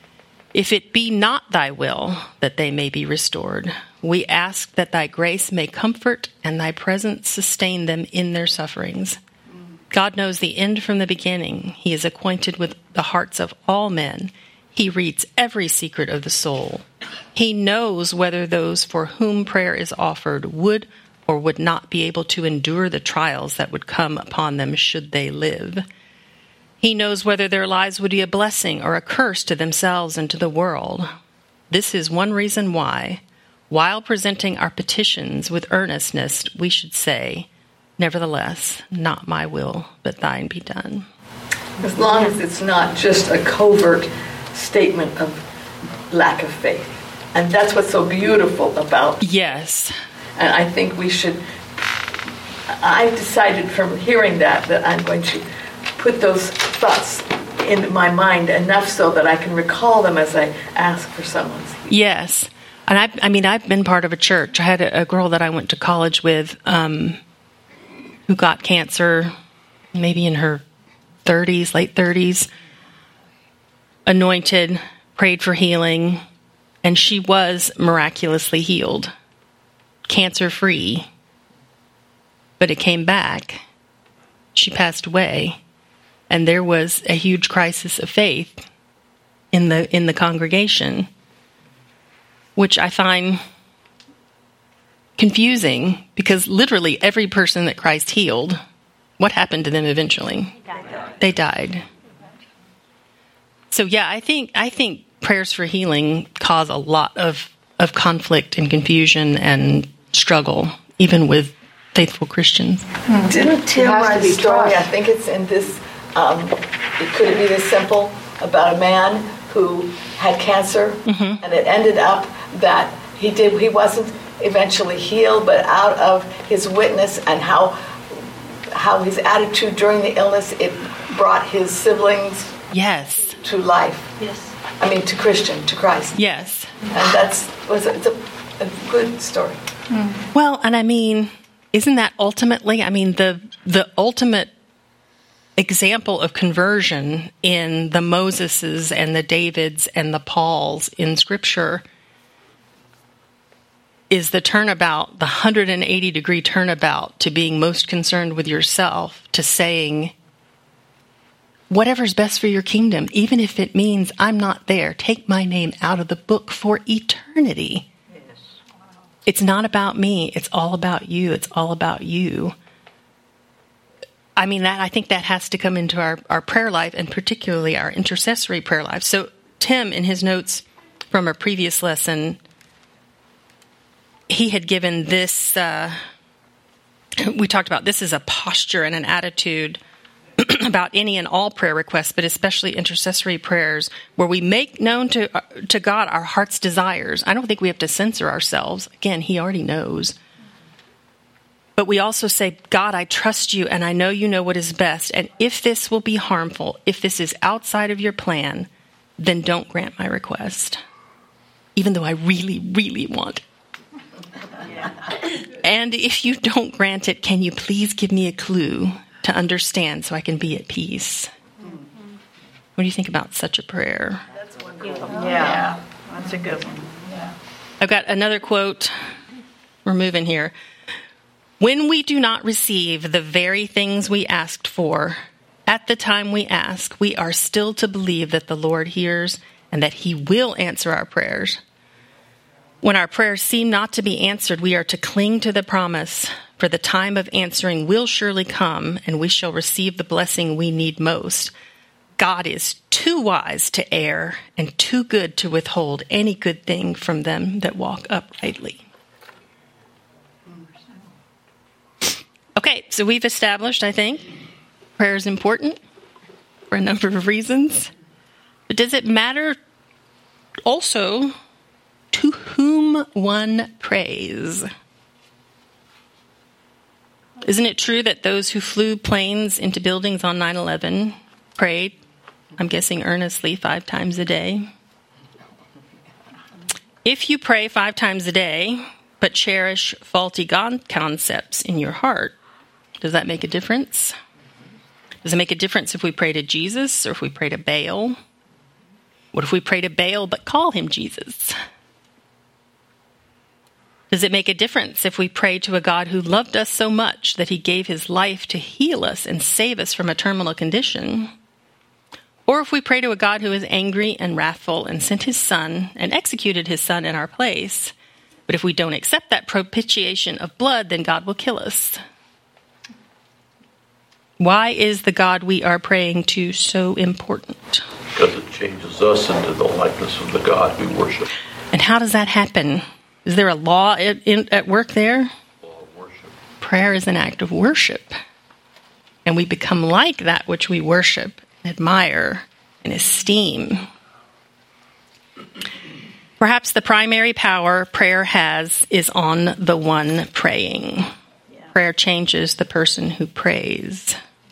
If it be not thy will that they may be restored, we ask that thy grace may comfort and thy presence sustain them in their sufferings. God knows the end from the beginning. He is acquainted with the hearts of all men. He reads every secret of the soul. He knows whether those for whom prayer is offered would or would not be able to endure the trials that would come upon them should they live. He knows whether their lives would be a blessing or a curse to themselves and to the world. This is one reason why, while presenting our petitions with earnestness, we should say, nevertheless, not my will, but thine be done. As long as it's not just a covert statement of lack of faith. And that's what's so beautiful about it. Yes. And I think we should, I've decided from hearing that that I'm going to put those thoughts in my mind enough so that I can recall them as I ask for someone's healing. Yes. And I, I mean, I've been part of a church. I had a, a girl that I went to college with um, who got cancer maybe in her thirties, late thirties, anointed, prayed for healing, and she was miraculously healed, cancer-free. But it came back. She passed away. And there was a huge crisis of faith in the in the congregation. which I find confusing because literally every person that Christ healed, what happened to them eventually? They died. They died. So yeah, I think I think prayers for healing cause a lot of, of conflict and confusion and struggle, even with faithful Christians. Didn't It Tim has write to be a story. I story? think it's in this. Um, it could it be this simple about a man who had cancer, Mm-hmm. and it ended up that he did. He wasn't eventually healed, but out of his witness and how how his attitude during the illness, it brought his siblings Yes, to life. Yes. I mean, to Christian, to Christ, yes. and that's was a, it's a, a good story. Well, and I mean, isn't that ultimately, I mean, the the ultimate example of conversion in the Moseses and the Davids and the Pauls in Scripture is the turnabout, the one hundred eighty degree turnabout to being most concerned with yourself, to saying, whatever's best for your kingdom, even if it means I'm not there, take my name out of the book for eternity. It's not about me. It's all about you. It's all about you. I mean, that I think that has to come into our, our prayer life, and particularly our intercessory prayer life. So Tim, in his notes from a previous lesson, he had given this, uh, we talked about this as a posture and an attitude about any and all prayer requests, but especially intercessory prayers, where we make known to uh, to God our heart's desires. I don't think we have to censor ourselves. Again, he already knows. But we also say, God, I trust you, and I know you know what is best. And if this will be harmful, if this is outside of your plan, then don't grant my request, even though I really, really want it. And if you don't grant it, can you please give me a clue to understand so I can be at peace? What do you think about such a prayer? Yeah, that's a good one. I've got another quote. We're moving here. When we do not receive the very things we asked for at the time we ask, we are still to believe that the Lord hears and that he will answer our prayers. When our prayers seem not to be answered, we are to cling to the promise, for the time of answering will surely come, and we shall receive the blessing we need most. God is too wise to err and too good to withhold any good thing from them that walk uprightly. Okay, so we've established, I think, prayer is important for a number of reasons. But does it matter also to whom one prays? Isn't it true that those who flew planes into buildings on nine eleven prayed, I'm guessing earnestly, five times a day? If you pray five times a day, but cherish faulty God concepts in your heart, does that make a difference? Does it make a difference if we pray to Jesus or if we pray to Baal? What if we pray to Baal but call him Jesus? Does it make a difference if we pray to a God who loved us so much that he gave his life to heal us and save us from a terminal condition? Or if we pray to a God who is angry and wrathful and sent his son and executed his son in our place, but if we don't accept that propitiation of blood, then God will kill us? Why is the God we are praying to so important? Because it changes us into the likeness of the God we worship. And how does that happen? Is there a law at, in, at work there? Law of worship. Prayer is an act of worship. And we become like that which we worship, admire, and esteem. Perhaps the primary power prayer has is on the one praying. Yeah. Prayer changes the person who prays.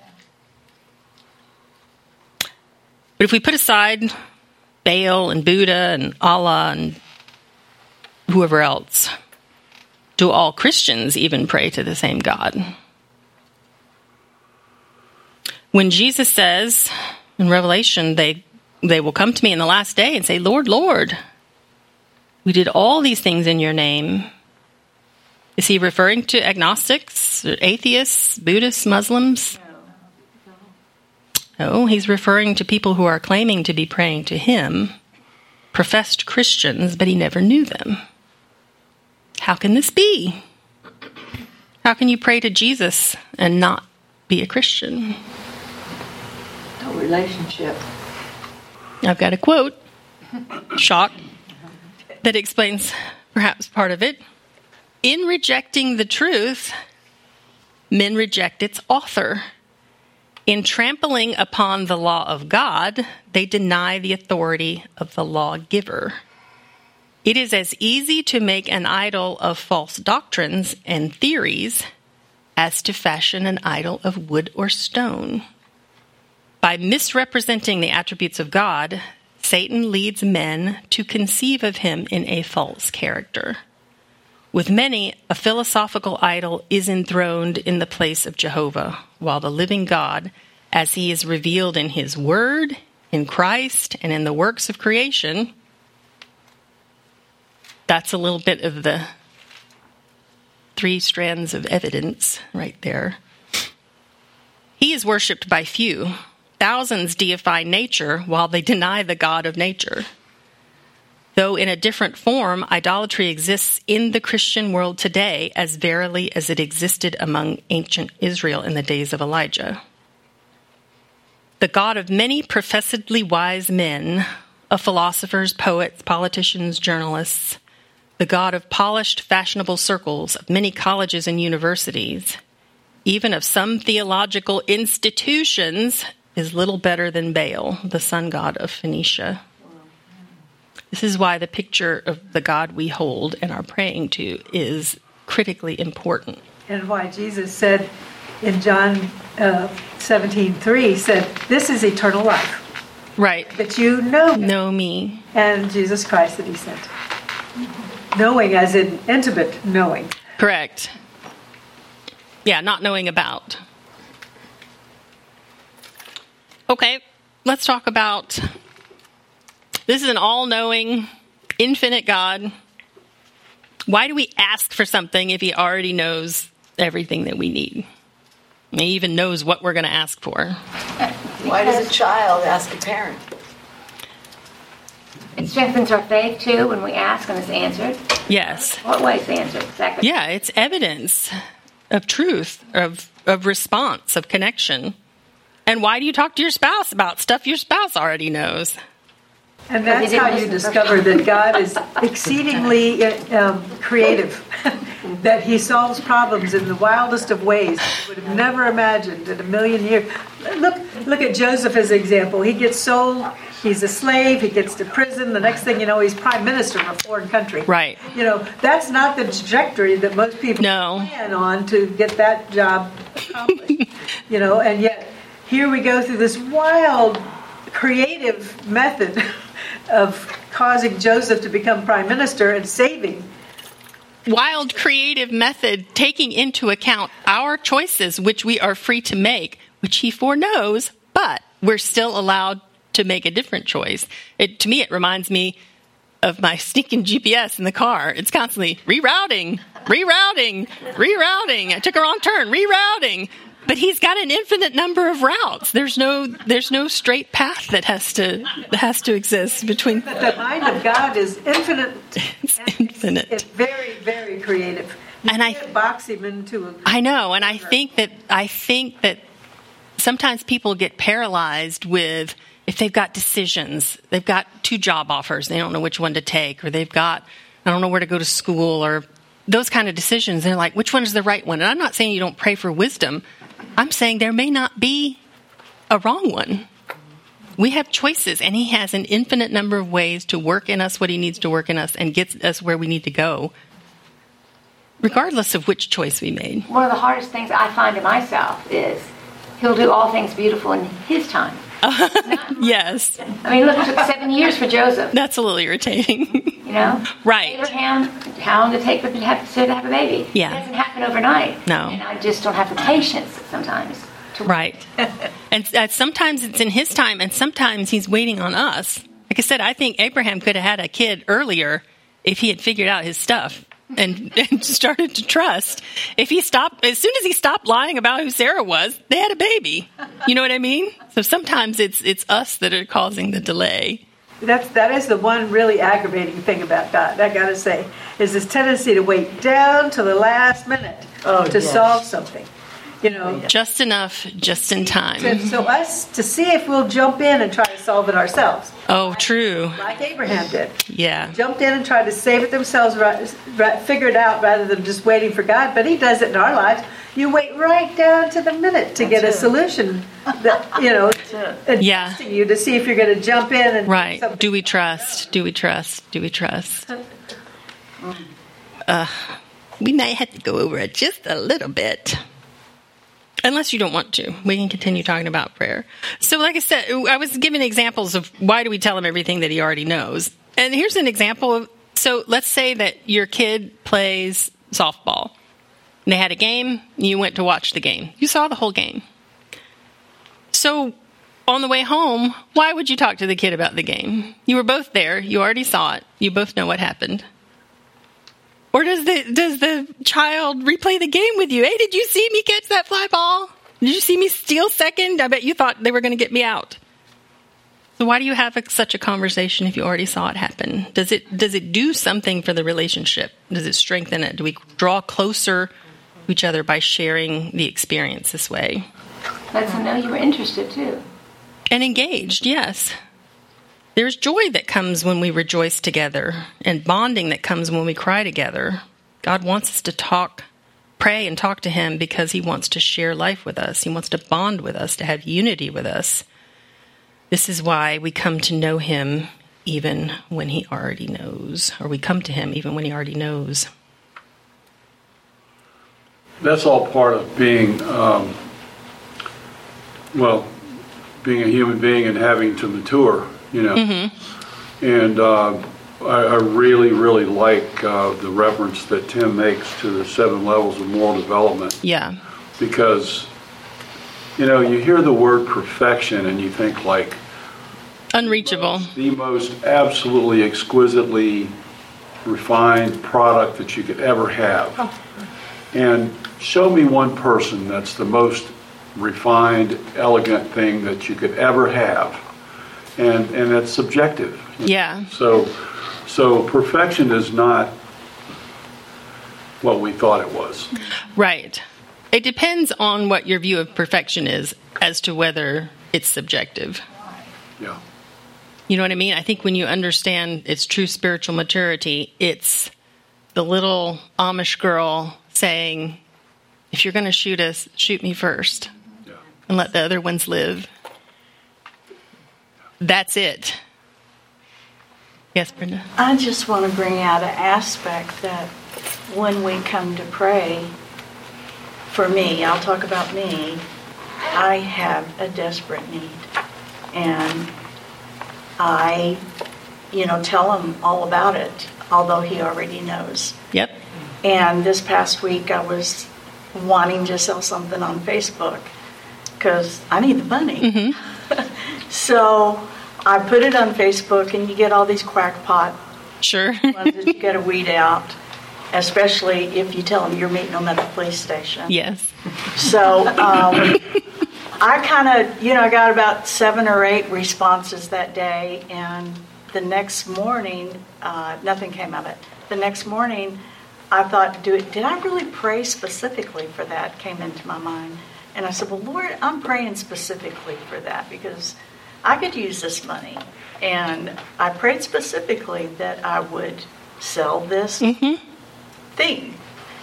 But if we put aside Baal and Buddha and Allah and whoever else, do all Christians even pray to the same God? When Jesus says in Revelation, they, they will come to me in the last day and say, Lord, Lord, we did all these things in your name. Is he referring to agnostics, atheists, Buddhists, Muslims? No, he's referring to people who are claiming to be praying to him. professed Christians, but he never knew them. How can this be? How can you pray to Jesus and not be a Christian? No relationship. I've got a quote, shock, that explains perhaps part of it. In rejecting the truth, men reject its author. In trampling upon the law of God, they deny the authority of the lawgiver. It is as easy to make an idol of false doctrines and theories as to fashion an idol of wood or stone. By misrepresenting the attributes of God, Satan leads men to conceive of him in a false character. With many, a philosophical idol is enthroned in the place of Jehovah, while the living God, as he is revealed in his word, in Christ, and in the works of creation, that's a little bit of the three strands of evidence right there. He is worshipped by few. Thousands deify nature while they deny the God of nature. Though in a different form, idolatry exists in the Christian world today as verily as it existed among ancient Israel in the days of Elijah. The God of many professedly wise men, of philosophers, poets, politicians, journalists, the God of polished, fashionable circles, of many colleges and universities, even of some theological institutions, is little better than Baal, the sun god of Phoenicia. This is why the picture of the God we hold and are praying to is critically important. And why Jesus said in John uh, seventeen three, said, this is eternal life. Right. That you know know me. And Jesus Christ that he sent. Knowing as in intimate knowing. Correct. Yeah, not knowing about. Okay, let's talk about, this is an all-knowing, infinite God. Why do we ask for something if he already knows everything that we need? He even knows what we're going to ask for. Why does a child ask a parent? It strengthens our faith, too, when we ask and it's answered. Yes. What way is the answer? Exactly. Yeah, it's evidence of truth, of, of response, of connection. And why do you talk to your spouse about stuff your spouse already knows? And that's how you discover that God is exceedingly um, creative, that he solves problems in the wildest of ways you would have never imagined in a million years. Look, look at Joseph as an example. He gets sold, he's a slave, he gets to prison. The next thing you know, he's prime minister of a foreign country. Right. You know, that's not the trajectory that most people no. plan on to get that job accomplished. You know, and yet here we go through this wild, creative method of causing Joseph to become prime minister and saving. Wild, creative method, taking into account our choices, which we are free to make, which he foreknows, but we're still allowed to make a different choice. It, to me, it reminds me of my stinking G P S in the car. It's constantly rerouting, rerouting, rerouting. I took a wrong turn, rerouting. But he's got an infinite number of routes. There's no there's no straight path that has to that has to exist between. The mind of God is infinite. It's infinite. It's, it's very, very creative. You and can't I box him into a. I know, and I think that I think that sometimes people get paralyzed with if they've got decisions. They've got two job offers. They don't know which one to take, or they've got I don't know where to go to school, or those kind of decisions. They're like, which one is the right one? And I'm not saying you don't pray for wisdom. I'm saying there may not be a wrong one. We have choices, and he has an infinite number of ways to work in us what he needs to work in us and get us where we need to go, regardless of which choice we made. One of the hardest things I find in myself is he'll do all things beautiful in his time. Yes. I mean, look, it took seven years for Joseph. That's a little irritating. You know? Right. Abraham, how long did it take for him to have, to have a baby? Yeah. It doesn't happen overnight. No. And I just don't have the patience sometimes. To right. And uh, sometimes it's in his time, and sometimes he's waiting on us. Like I said, I think Abraham could have had a kid earlier if he had figured out his stuff and, and started to trust. If he stopped, as soon as he stopped lying about who Sarah was, they had a baby. You know what I mean? So sometimes it's it's us that are causing the delay. that's that is the one really aggravating thing about God. I got to say, is this tendency to wait down to the last minute Oh, to yes. solve something. You know, Just enough, just in time. so, so us to see if we'll jump in and try to solve it ourselves, Oh, true. like Abraham did. Yeah. Jumped in and tried to save it themselves, right, right, figure it out rather than just waiting for God. But He does it in our lives. You wait right down to the minute to get a That's it. solution that, you know, it. Yeah. adjusting you to see if you're going to jump in and Right. something. Do we trust? Do we trust? Do we trust? Uh, we might have to go over it just a little bit. Unless you don't want to. We can continue talking about prayer. So like I said, I was giving examples of why do we tell him everything that he already knows. And here's an example of, so let's say that your kid plays softball. And they had a game, you went to watch the game. You saw the whole game. So on the way home, why would you talk to the kid about the game? You were both there. You already saw it. You both know what happened. Or does the does the child replay the game with you? Hey, did you see me catch that fly ball? Did you see me steal second? I bet you thought they were going to get me out. So why do you have a, such a conversation if you already saw it happen? Does it does it do something for the relationship? Does it strengthen it? Do we draw closer to each other by sharing the experience this way? Lets them know you were interested too. And engaged, yes. There's joy that comes when we rejoice together and bonding that comes when we cry together. God wants us to talk, pray and talk to Him because He wants to share life with us. He wants to bond with us, to have unity with us. This is why we come to know Him even when He already knows, or we come to Him even when He already knows. That's all part of being, um, well, being a human being and having to mature, you know. Mm-hmm. And uh, I, I really, really like uh, the reference that Tim makes to the seven levels of moral development. Yeah. Because, you know, you hear the word perfection and you think like, unreachable. The most absolutely exquisitely refined product that you could ever have. And show me one person that's the most refined, elegant thing that you could ever have. And and that's subjective. Yeah. So so perfection is not what we thought it was. Right. It depends on what your view of perfection is as to whether it's subjective. Yeah. You know what I mean? I think when you understand its true spiritual maturity, it's the little Amish girl saying, if you're going to shoot us, shoot me first. Yeah. And let the other ones live. That's it. Yes, Brenda? I just want to bring out an aspect that when we come to pray, for me, I'll talk about me, I have a desperate need. And I, you know, tell him all about it, although he already knows. Yep. And this past week I was wanting to sell something on Facebook because I need the money. Mm-hmm. So I put it on Facebook, and you get all these crackpot Sure. ones that you got to weed out, especially if you tell them you're meeting them at the police station. Yes. So um, I kind of, you know, I got about seven or eight responses that day, and the next morning, uh, nothing came of it. The next morning, I thought, do it, did I really pray specifically for that? Came into my mind. And I said, well, Lord, I'm praying specifically for that because I could use this money. And I prayed specifically that I would sell this Mm-hmm. thing.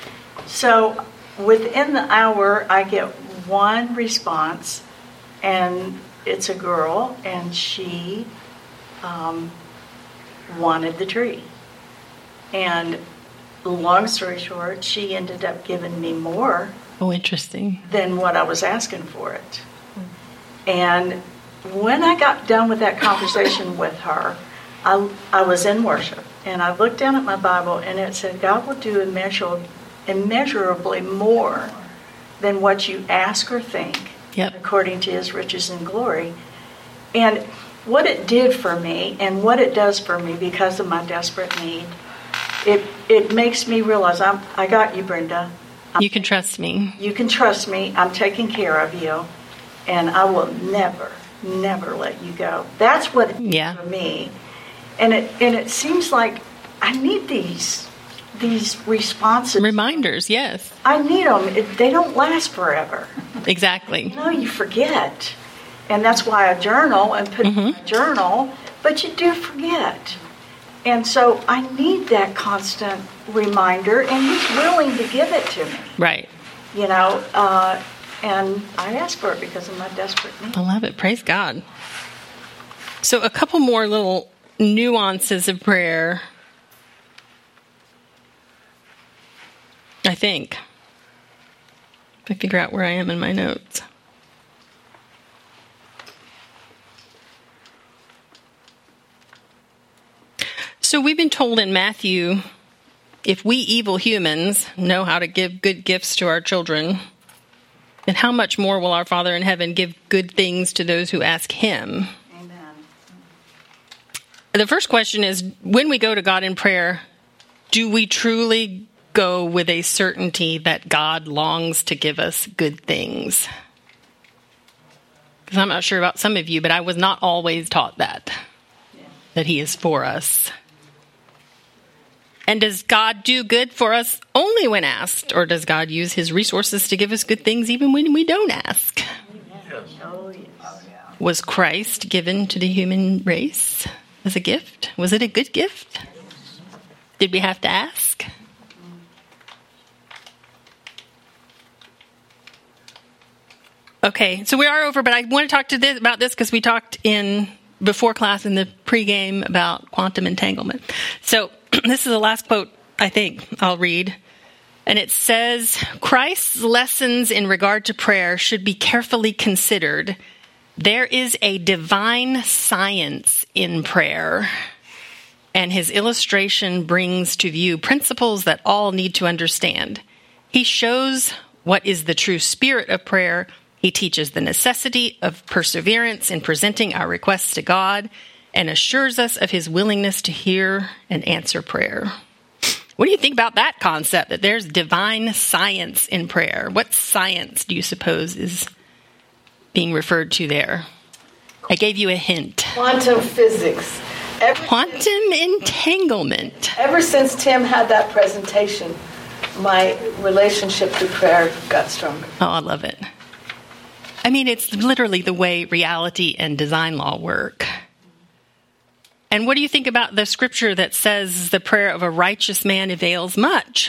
So within the hour, I get one response, and it's a girl, and she um, wanted the tree. And long story short, she ended up giving me more Oh, interesting. than what I was asking for it. And when I got done with that conversation with her, I, I was in worship, and I looked down at my Bible, and it said, God will do immeasurably, immeasurably more than what you ask or think, Yep. according to His riches and glory. And what it did for me, and what it does for me because of my desperate need, it it makes me realize I'm I got you, Brenda. You can trust me. You can trust me. I'm taking care of you, and I will never, never let you go. That's what it did Yeah. for me. And it and it seems like I need these these responses. Reminders, yes. I need them. It, they don't last forever. Exactly. You know, you forget. And that's why I journal and put mm-hmm. in my journal, but you do forget. And so I need that constant reminder, and he's willing to give it to me. Right. You know, uh, and I ask for it because of my desperate need. I love it. Praise God. So a couple more little nuances of prayer, I think. If I figure out where I am in my notes. So we've been told in Matthew, if we evil humans know how to give good gifts to our children, then how much more will our Father in heaven give good things to those who ask him? Amen. The first question is, when we go to God in prayer, do we truly go with a certainty that God longs to give us good things? Because I'm not sure about some of you, but I was not always taught that, yeah. that he is for us. And does God do good for us only when asked? Or does God use his resources to give us good things even when we don't ask? Yes. Oh, yes. Oh, yeah. Was Christ given to the human race as a gift? Was it a good gift? Did we have to ask? Okay, so we are over, but I want to talk to this, about this because we talked in before class in the pregame about quantum entanglement. So this is the last quote I think I'll read. And it says, Christ's lessons in regard to prayer should be carefully considered. There is a divine science in prayer, and his illustration brings to view principles that all need to understand. He shows what is the true spirit of prayer. He teaches the necessity of perseverance in presenting our requests to God, and assures us of his willingness to hear and answer prayer. What do you think about that concept, that there's divine science in prayer? What science do you suppose is being referred to there? I gave you a hint. Quantum physics. Ever Quantum since, entanglement. Ever since Tim had that presentation, my relationship to prayer got stronger. Oh, I love it. I mean, it's literally the way reality and design law work. And what do you think about the scripture that says the prayer of a righteous man avails much?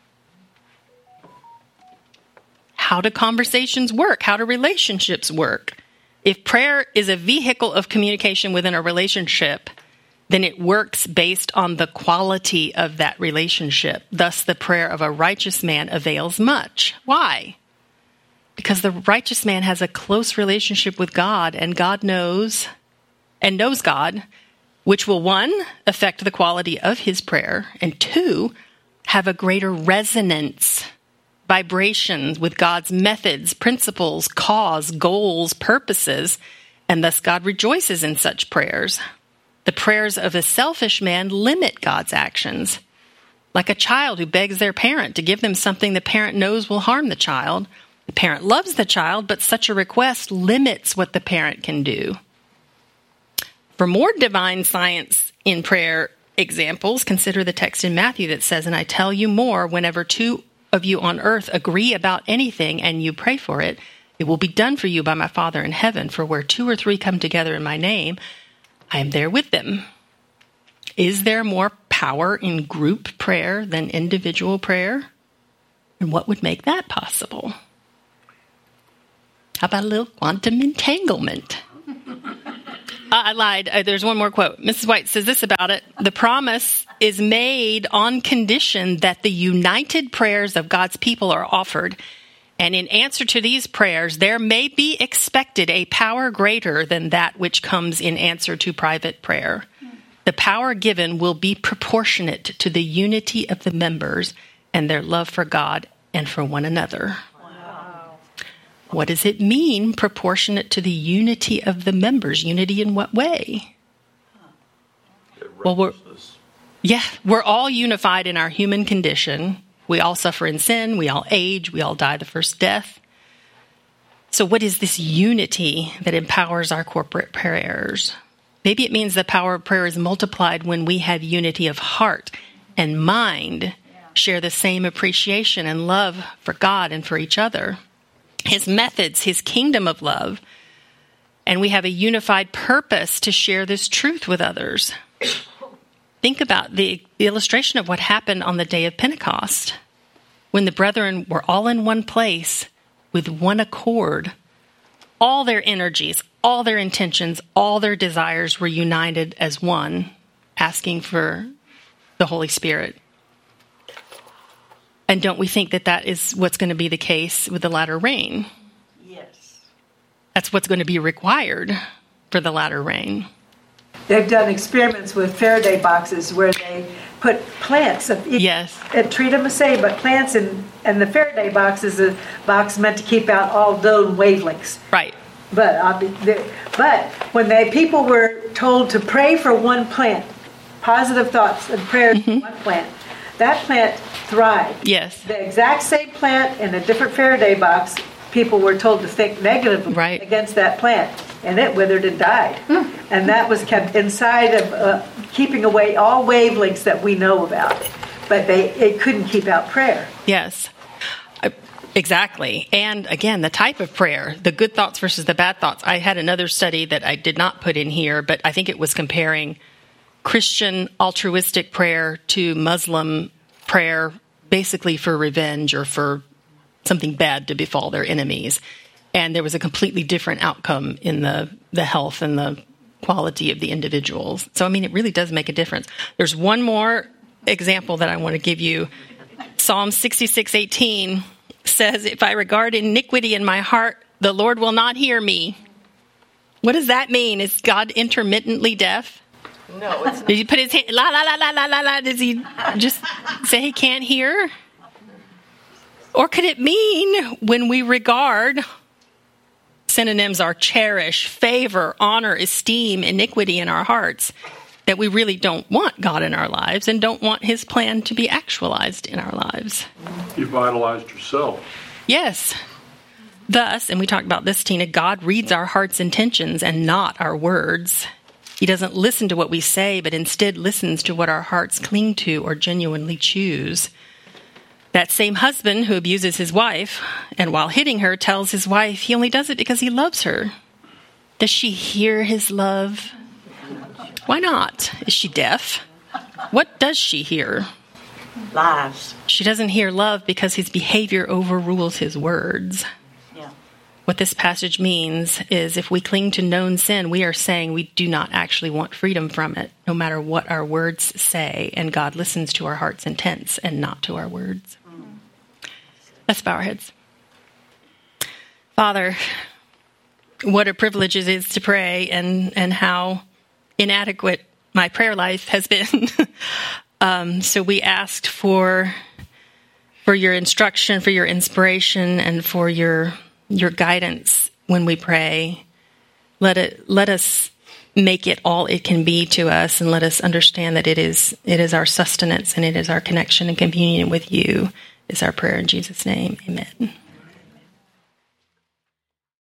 How do conversations work? How do relationships work? If prayer is a vehicle of communication within a relationship, then it works based on the quality of that relationship. Thus, the prayer of a righteous man avails much. Why? Because the righteous man has a close relationship with God, and God knows, and knows God, which will, one, affect the quality of his prayer, and two, have a greater resonance, vibrations with God's methods, principles, cause, goals, purposes, and thus God rejoices in such prayers. The prayers of a selfish man limit God's actions. Like a child who begs their parent to give them something the parent knows will harm the child. The parent loves the child, but such a request limits what the parent can do. For more divine science in prayer examples, consider the text in Matthew that says, and I tell you more, whenever two of you on earth agree about anything and you pray for it, it will be done for you by my Father in heaven. For where two or three come together in my name, I am there with them. Is there more power in group prayer than individual prayer? And what would make that possible? How about a little quantum entanglement? I lied. Uh, there's one more quote. Missus White says this about it. The promise is made on condition that the united prayers of God's people are offered. And in answer to these prayers, there may be expected a power greater than that which comes in answer to private prayer. The power given will be proportionate to the unity of the members and their love for God and for one another. What does it mean, proportionate to the unity of the members? Unity in what way? Well, we're, yeah, we're all unified in our human condition. We all suffer in sin. We all age. We all die the first death. So what is this unity that empowers our corporate prayers? Maybe it means the power of prayer is multiplied when we have unity of heart and mind, share the same appreciation and love for God and for each other, his methods, his kingdom of love, and we have a unified purpose to share this truth with others. Think about the illustration of what happened on the day of Pentecost, when the brethren were all in one place with one accord. All their energies, all their intentions, all their desires were united as one, asking for the Holy Spirit. And don't we think that that is what's going to be the case with the latter rain? Yes. That's what's going to be required for the latter rain. They've done experiments with Faraday boxes where they put plants of each, yes, and treat them the same, but plants in and the Faraday box is a box meant to keep out all known wavelengths. Right. But uh, but when they people were told to pray for one plant, positive thoughts and prayers mm-hmm. for one plant, that plant thrived. Yes. The exact same plant in a different Faraday box, people were told to think negatively right. against that plant, and it withered and died. Mm. And that was kept inside of uh, keeping away all wavelengths that we know about. But they it couldn't keep out prayer. Yes. Uh, exactly. And again, the type of prayer, the good thoughts versus the bad thoughts. I had another study that I did not put in here, but I think it was comparing Christian altruistic prayer to Muslim prayer, basically for revenge or for something bad to befall their enemies. And there was a completely different outcome in the, the health and the quality of the individuals. So, I mean, it really does make a difference. There's one more example that I want to give you. Psalm sixty-six eighteen says, if I regard iniquity in my heart, the Lord will not hear me. What does that mean? Is God intermittently deaf? No, it's not. Did he put his hand, la, la, la, la, la, la, la, does he just say he can't hear? Or could it mean when we regard, synonyms are cherish, favor, honor, esteem, iniquity in our hearts, that we really don't want God in our lives and don't want his plan to be actualized in our lives? You vitalized yourself. Yes. Thus, and we talked about this, Tina, God reads our heart's intentions and not our words. He doesn't listen to what we say, but instead listens to what our hearts cling to or genuinely choose. That same husband who abuses his wife, and while hitting her, tells his wife he only does it because he loves her. Does she hear his love? Why not? Is she deaf? What does she hear? Lies. She doesn't hear love because his behavior overrules his words. Yeah. What this passage means is if we cling to known sin, we are saying we do not actually want freedom from it, no matter what our words say, and God listens to our heart's intents and not to our words. Let's bow our heads. Father, what a privilege it is to pray, and, and how inadequate my prayer life has been. um, so we asked for for your instruction, for your inspiration, and for your your guidance when we pray. Let it let us make it all it can be to us, and let us understand that it is it is our sustenance and it is our connection and communion with you. Is our prayer in Jesus' name. Amen.